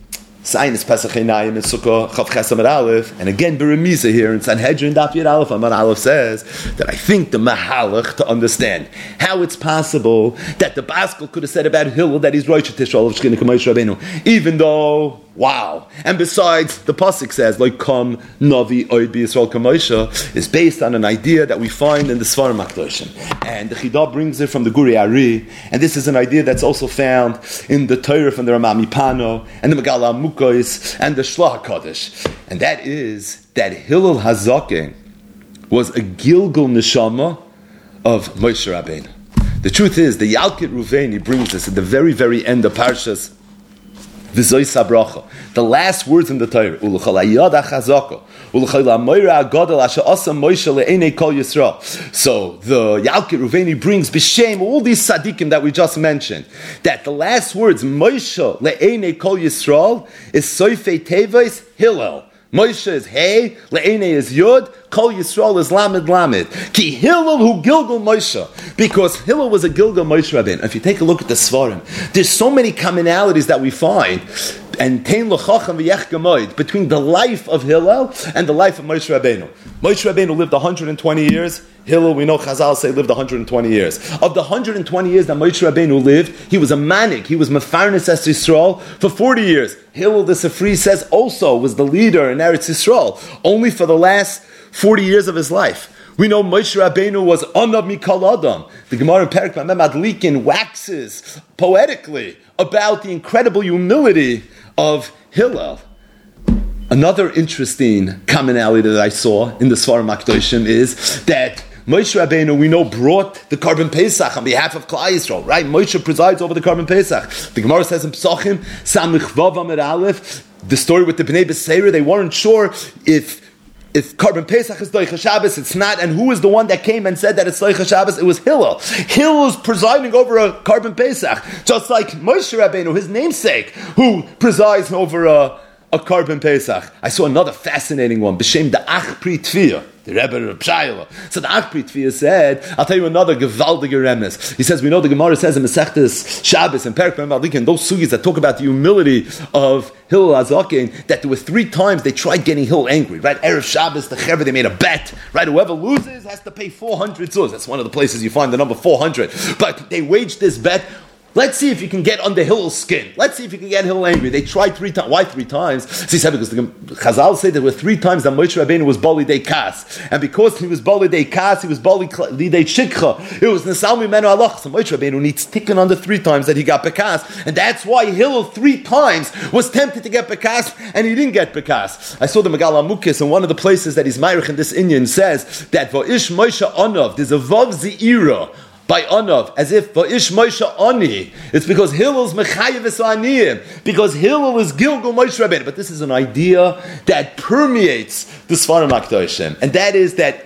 Sayin is Pesach Einayim in Sukkah Chav Ches Amud Aleph, and again Beremiza here in Sanhedrin Daf Yud Aleph Amud Aleph says that I think the Mahalach to understand how it's possible that the Baskel could have said about Hillel that he's Rosh Tisha Olav Shechina K'Moshe Rabbeinu, even though, wow. And besides, the Pasuk says, like, Kam Navi Oid Bi Yisrael K'Moshe, is based on an idea that we find in the Svarim HaKadoshim. And the Chidah brings it from the Guri Ari, and this is an idea that's also found in the Torah from the Rama Mipano, and the Megala Mukos, and the Shlah HaKadosh. And that is that Hillel HaZaken was a Gilgul Neshama of Moshe Rabbeinu. The truth is, the Yalkut Ruveni brings this at the very, very end of Parshas V'zois habracha. The last words in the Torah. U'l'chol hayad ha'chazaka. U'l'chol ha'moira ha'gadol asher asa Moshe le'enei kol Yisrael. So the Yalkut Ruveni brings b'shem all these tzaddikim that we just mentioned, that the last words Moshe le'enei kol Yisrael is soifei teves Hillel. Moshe is Hey, Le'ene is Yud, Kol Yisrael is Lamed Lamed. Ki Hillel hu Gilgal Moshe. Because Hillel was a Gilgal Moshe Rabbeinu. If you take a look at the Svarim, there's so many commonalities that we find, and Tein L'chacham v'yech gamoid, between the life of Hillel and the life of Moshe Rabbeinu. Moshe Rabbeinu lived one hundred twenty years. Hillel, we know Chazal say, lived one hundred twenty years. Of the one hundred twenty years that Moshe Rabbeinu lived, he was a manik, he was Mefarnes Es Yisrael for forty years. Hillel, the Sifri says, also was the leader in Eretz Yisrael, only for the last forty years of his life. We know Moshe Rabbeinu was Anav Mikol Adam. The Gemara in Perek Mem Adlikin waxes poetically about the incredible humility of Hillel. Another interesting commonality that I saw in the Svarim HaKadoshim is that Moshe Rabbeinu, we know, brought the Karban Pesach on behalf of Klal Yisrael, right? Moshe presides over the Karban Pesach. The Gemara says in Psachim, Samich Vav Amid Aleph, the story with the Bnei B'Seira, they weren't sure if if Karban Pesach is Doicha Shabbos, it's not, and who is the one that came and said that it's Doicha Shabbos? It was Hillel. Hillel is presiding over a Karban Pesach, just like Moshe Rabbeinu, his namesake, who presides over a a Karban Pesach. I saw another fascinating one, B'Shem the Ach Pri Tfiyah, the Rebbe of Pshayla. So the Ach Pri Tfiyah said, I'll tell you another Gevaldige Remes. He says, we know the Gemara says in Masechtas Shabbos and Perek Mem Adlikin, those sugis that talk about the humility of Hillel Azakin, that there were three times they tried getting Hillel angry, right? Erev Shabbos, the Chevra, they made a bet, right? Whoever loses has to pay four hundred zuz. That's one of the places you find the number four hundred. But they waged this bet. Let's see if you can get under Hillel's skin. Let's see if you can get Hillel angry. They tried three times. Why three times? So he said, because the Chazal say there were three times that Moshe Rabbeinu was Bali Dei Kas. And because he was Bali Dei Kas, he was Bali Dei Shikcha. It was Nesal Mimenu Allah. So Moshe Rabbeinu needs ticking under three times that he got Bekas. And that's why Hillel three times was tempted to get Bekas, and he didn't get Bekas. I saw the Megal Amukis, and one of the places that he's Meirich in this Indian says that Va'ish Moshe Anav, there's a Vav Ze'ira by Anav, as if Va'ish Moshe Ani. It's because Hillel's Mechayev Aniyim, because Hillel is Gilgal Moshe Rabbeinu. But this is an idea that permeates the Svarim HaKadoshim, and that is that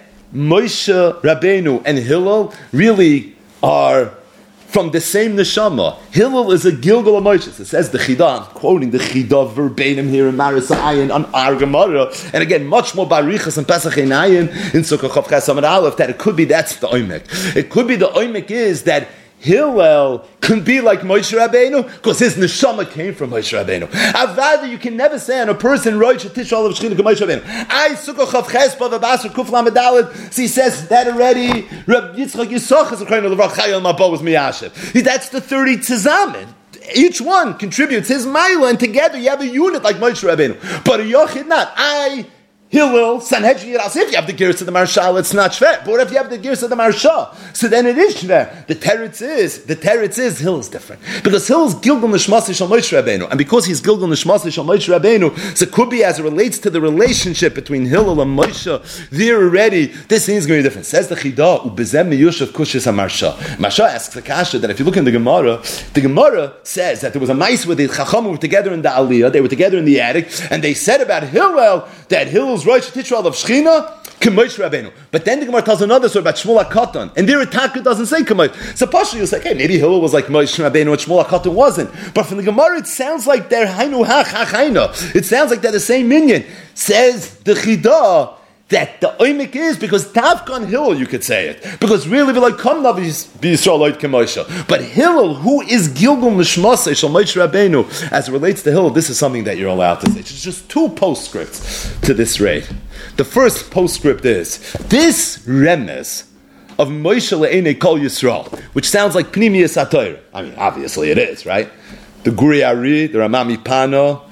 Moshe Rabbeinu and Hillel really are from the same neshama. Hillel is a Gilgal of Moshe. It says the Chidah, I'm quoting the Chidah verbatim here in Maris Ayin on our Gemara, and again, much more Barichas and Pesach Einayin in Sukkah Chav Ches Amud Aleph, that it could be that's the Oimek. It could be the Oimek is that Hillel can be like Moshe Rabbeinu because his neshama came from Moshe Rabbeinu. Avada, you can never say on a person Rosh Tishal of Shechina Moshe Rabbeinu. I Sukkah Chav Ches Bavabasar Kuf Lamed Daled. So he says that already. Reb Yitzchak Yisach is a kind of Levrachayel Mabo was Miyashiv. That's the thirty tzazamin. Each one contributes his mila, and together you have a unit like Moshe Rabbeinu. But a Yochid not. I. Hillel, Sanhedrin, Yiras. If you have the Girs of the Marshal, it's not Shver. But what if you have the Girs of the Marshal? So then it is Shver. The Teretz is, the Teretz is, Hillel's different. Because Hillel's Gilgal Nishmasi Shal Moshe Rabbeinu. And because he's Gilgal Nishmasi Shal Moshe Rabbeinu, so it could be as it relates to the relationship between Hillel and Moshe, there already, this thing is going to be different. Says the Chidah, Ubezem Miyushav Kushis HaMarsha. Marsha asks the Kasha that if you look in the Gemara, the Gemara says that there was a mice where the Chacham were together in the Aliyah, they were together in the attic, and they said about Hillel, that Hillel's Rosh Tishral of Shechina, K'Moshe Rabbeinu. But then the Gemara tells another story about Shmuel HaKatan, and there Taka doesn't say K'Moshe. So partially you'll say, okay, maybe Hillel was like Moshe Rabbeinu and Shmuel HaKatan wasn't. But from the Gemara it sounds like they're Hainu Hach Hachaina. It sounds like they're the same minion. Says the Chidah that the oimik is because Tavkan Hillel, you could say it. Because really, like, come now, be Yisrael Loit K'Moshe. But Hillel, who is Gilgal Nishmasei Shal Moshe Rabbeinu, as it relates to Hillel, this is something that you're allowed to say. It's just two postscripts to this raid. The first postscript is, this remes of Moshe Le'enei Kol Yisrael, which sounds like Pnimiyas HaTorah. I mean, obviously it is, right? The Guri Ari, the Ramami Pano,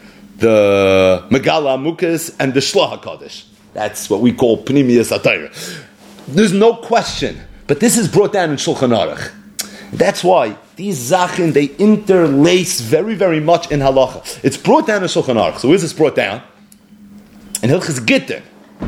the Megala Amukas, and the Shloh HaKadosh. That's what we call Pnimiyas HaTorah. There's no question. But this is brought down in Shulchan Aruch. That's why these Zachin, they interlace very, very much in Halacha. It's brought down in Shulchan Aruch. So where is this brought down? In Hilchas Gittin.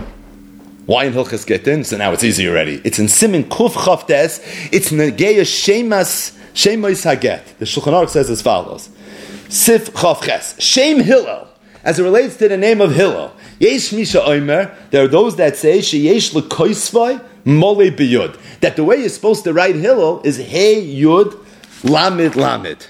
Why in Hilchas Gittin? So now it's easy already. It's in Simin Kuf Chavtes. It's Negeya Shemas Shemois Haget. The Shulchan Aruch says as follows. Sif Chavches. Shem Hillel, as it relates to the name of Hillel. Yesh Misha Omer, there are those that say, Sheyesh L'koisvai Mole B'yud, that the way you're supposed to write Hillel is Hey Yud Lamed Lamed.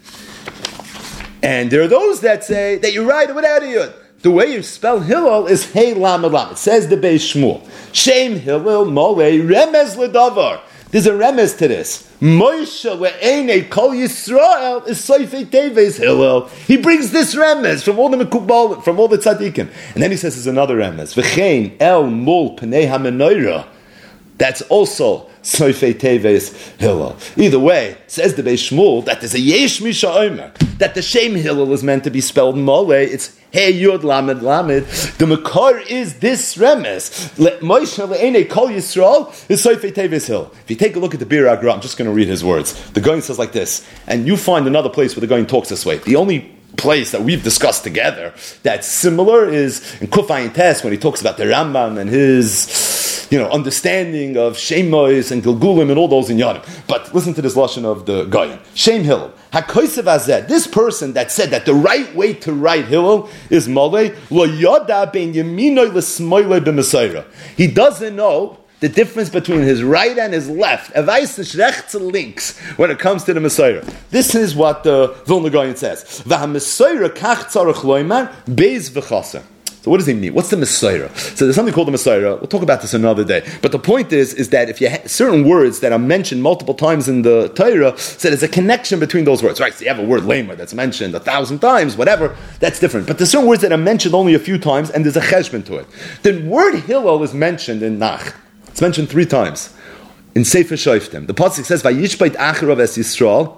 And there are those that say that you write it without a Yud. The way you spell Hillel is Hey Lamed Lamed. It says the Beis Shmuel. Shem Hillel Mole Remez L'davar. There's a remez to this. Moshe le'enei kol Yisrael is soifei teves Hillel. He brings this remez from all the Mekubal, from all the tzaddikim. And then he says there's another remez. V'chein el mul pnei ha-menorah. That's also soifei teves Hillel. Either way, says the Beis Shmuel that there's a yesh misha omer, that the Shem Hillel is meant to be spelled mole. It's Hey Yud Lamed Lamed. The Makar is this remez. Moshe le'enei kol Yisrael is soifei teves Hillel. If you take a look at the Bir Agra, I'm just going to read his words. The Goyen says like this, and you find another place where the Goyen talks this way. The only place that we've discussed together that's similar is in Kuf Ayin Tes when he talks about the Rambam and his, you know, understanding of Shemois and Gilgulim and all those in Yadim. But listen to this lashon of the Goyen. Shem Hillel. HaKosev Azeh, this person that said that the right way to write Hillel is Malay, lo yada ben yeminoi l'smoiloi b'mesaira. He doesn't know the difference between his right and his left. Evais rechts links when it comes to the Mesaira. This is what the Vilna Gaon says. V'ha-Mesaira kach tzarech loimar beis v'chaser. So what does he mean? What's the Mesaira? So there's something called the Mesaira. We'll talk about this another day. But the point is, is that if you have certain words that are mentioned multiple times in the Torah, so there's a connection between those words. Right? So you have a word lamer that's mentioned a thousand times, whatever, that's different. But there's certain words that are mentioned only a few times, and there's a cheshbon to it. The word Hillel is mentioned in Nach. It's mentioned three times in Sefer Shoftim. The pasuk says, "Vayishbeit acharav es Yisrael."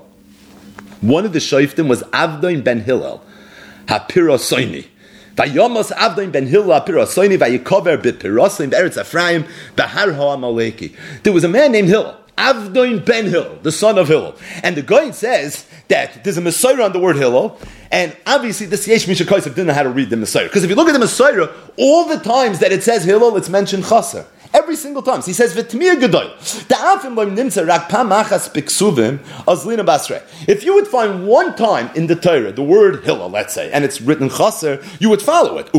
One of the Shoftim was Avdon ben Hillel, Hapirosoni. Vayamos Avdon ben Hillel Hapirosoni vayikover b'Pirosim b'Eretz Ephraim b'Har HaAmaleki. There was a man named Hillel, Avdon ben Hillel, the son of Hillel, and the Goyen says that there's a Mesaira on the word Hillel. And obviously, this Yesh Misha Kosev didn't know how to read the Mesaira. Because if you look at the Mesaira, all the times that it says Hillel, it's mentioned Chaser. Every single time. So he says, V'tmir Gedoy. If you would find one time in the Torah, the word Hillel, let's say, and it's written Chaser, you would follow it.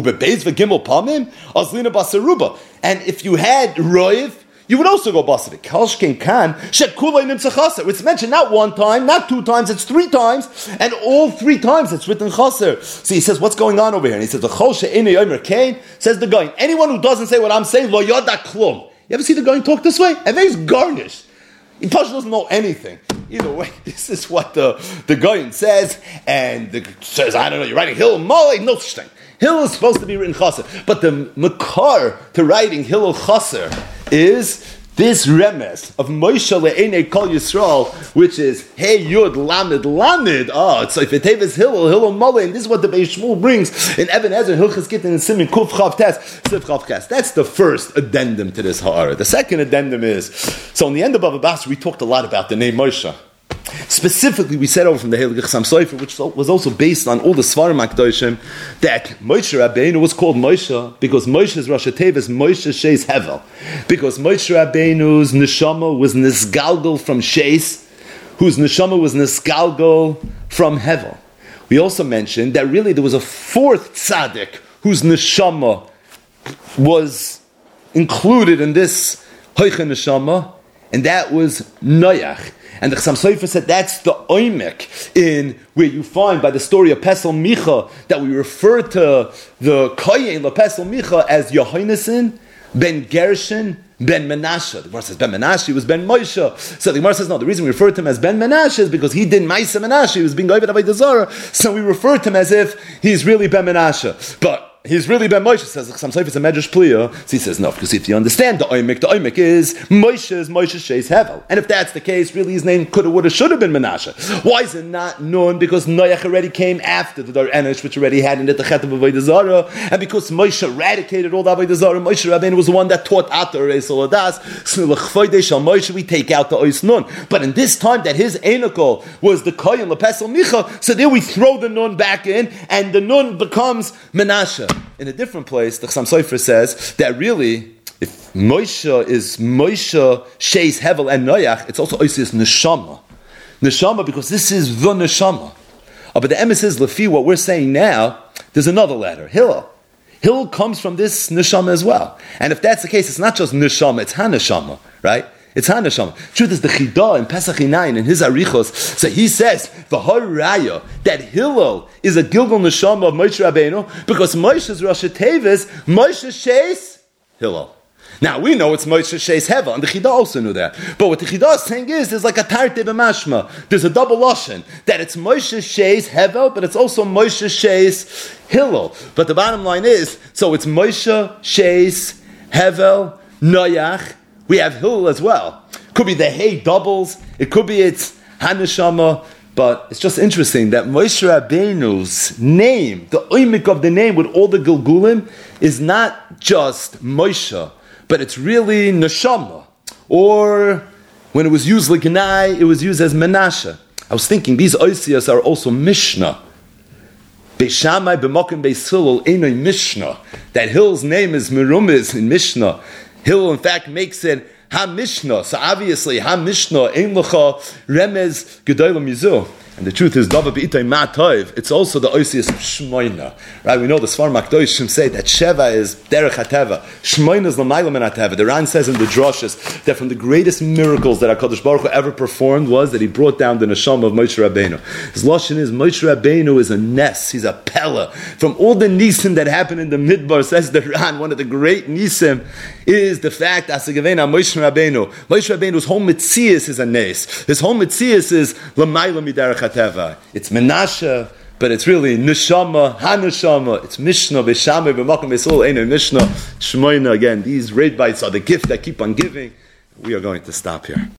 And if you had Roiv, you would also go Basavik. Kalshkin Khan, Shekulay Nimsa. It's mentioned not one time, not two times, it's three times, and all three times it's written Chaser. So he says, what's going on over here? And he says, the Chol She'ene Yomer Kain, says the guy, anyone who doesn't say what I'm saying, Lo Yoda Klum. You ever see the guy talk this way? And then he's garnished. He Pasha doesn't know anything. Either way, this is what the, the guy says, and the says, I don't know, you're writing Hillel Molay, no such thing. Hillel is supposed to be written Chaser. But the Makar to writing Hillel Chaser is this remes of Moshe le'enei kol Yisrael, which is Hey Yud Lamed Lamed. Oh, it's like V'teves Hillel, Hillel Mole, and this is what the Beis Shmuel brings in Eben Ezer, Hilchas Gittin, and Simin Kuf Chav Tes, Siv Chav Tes. That's the first addendum to this Ha'ara. The second addendum is, so in the end of Bava Basra, we talked a lot about the name Moshe. Specifically, we said over from the Heilige Chassam Sofer, which was also based on all the Svarim HaKadoshim, that Moshe Rabbeinu was called Moshe because Moshe's Rosh Hashanah is Moshe Sheis Hevel. Because Moshe Rabbeinu's Neshama was Nisgalgol from Sheis, whose Neshama was Nisgalgol from Hevel. We also mentioned that really there was a fourth tzaddik whose Neshama was included in this Hoicha Neshama, and that was Noach. And the Chassam Sofer said that's the oimek in where you find by the story of Pesel Micha that we refer to the Kohen of Pesel Micha as Yehonasan ben Gershon ben Menashe. The Gemara says ben Menashe, he was ben Moshe. So the Gemara says no, the reason we refer to him as ben Menashe is because he did Maisa Menashe, he was being Oived Avodah Zarah, so we refer to him as if he's really ben Menashe. But he's really ben Moshe, says Chassam Sofer, it's a medrash pliya. So he says no, because if you understand the oimik, the oimik is Moshe's Moshe Sheis Hevel. And if that's the case, really his name could have, would have, should have been Menashe. Why is it not Nun? Because Noach already came after the Dar Enish, which already had in it the Chet of Avodah Zarah, and because Moshe eradicated all the Avodah Zarah, Moshe Rabbeinu was the one that taught Atar Reis Oladas. So l'chvoidei shal Moshe, we take out the Ois Nun. But in this time that his Einokol was the Kohen Lepesel Micha, so there we throw the Nun back in, and the Nun becomes Menashe. In a different place, the Chassam Sofer says that really, if Moshe is Moshe, Sheis, Hevel, and Noach, it's also Oisis Neshama. Neshama, because this is the Neshama. Oh, but the emes is, Lefi, what we're saying now, there's another letter, Hillel. Hillel comes from this neshama as well. And if that's the case, it's not just neshama, it's ha-neshama, right? It's ha-neshama. Truth is, the Chidah in Pesach Inayin, in his Arichos, so he says, V'har that Hillel is a Gilgal neshama of Moshe Rabbeinu, because Moshe's Rosh Tevis, Moshe Sheis, Hillel. Now, we know it's Moshe Sheis Hevel, and the Chidah also knew that. But what the Chidah is saying is, there's like a tarte b'mashma. There's a double lashon. That it's Moshe Sheis Hevel, but it's also Moshe Sheis Hillel. But the bottom line is, so it's Moshe Sheis Hevel Noyach. We have Hillel as well. Could be the Hey doubles. It could be it's Haneshama. But it's just interesting that Moshe Rabbeinu's name, the oimik of the name with all the Gilgulim, is not just Moshe, but it's really Neshama. Or when it was used like Gnai, it was used as Menashe. I was thinking these Oisias are also Mishnah. Beishamai b'mokim beisilul enoi Mishnah. That Hill's name is Merumiz in Mishnah. Hill, in fact, makes it Ha-Mishnah. So obviously, Ha-Mishnah, Ein Lecha, Remez, Gedolah Mizu. And the truth is, Dava B'itay Ma'atov, it's also the Oisius of Shmoina. Right? We know the Sfar Makdoshim say that Sheva is Derech HaTeva. Shmoina is L'mayla Min HaTeva. The Ran says in the Droshes that from the greatest miracles that HaKadosh Baruch Hu ever performed was that he brought down the Neshama of Moshe Rabbeinu. His Lashon is, Moshe Rabbeinu is a Nes, he's a Pella. From all the Nisim that happened in the Midbar, says the Ran, one of the great Nisim is the fact, Asagavena Moshe Rabbeinu. Moshe Rabbeinu's whole Metzias is a Nes. His whole Metzias is L'mayla Midarech HaTeva. It's Menashe, but it's really Neshama, Ha-Neshama. It's Mishnah, Beishamai, B'makom Beisol, Eino Mishnah, Shmoina. Again, these red bites are the gift that keep on giving. We are going to stop here.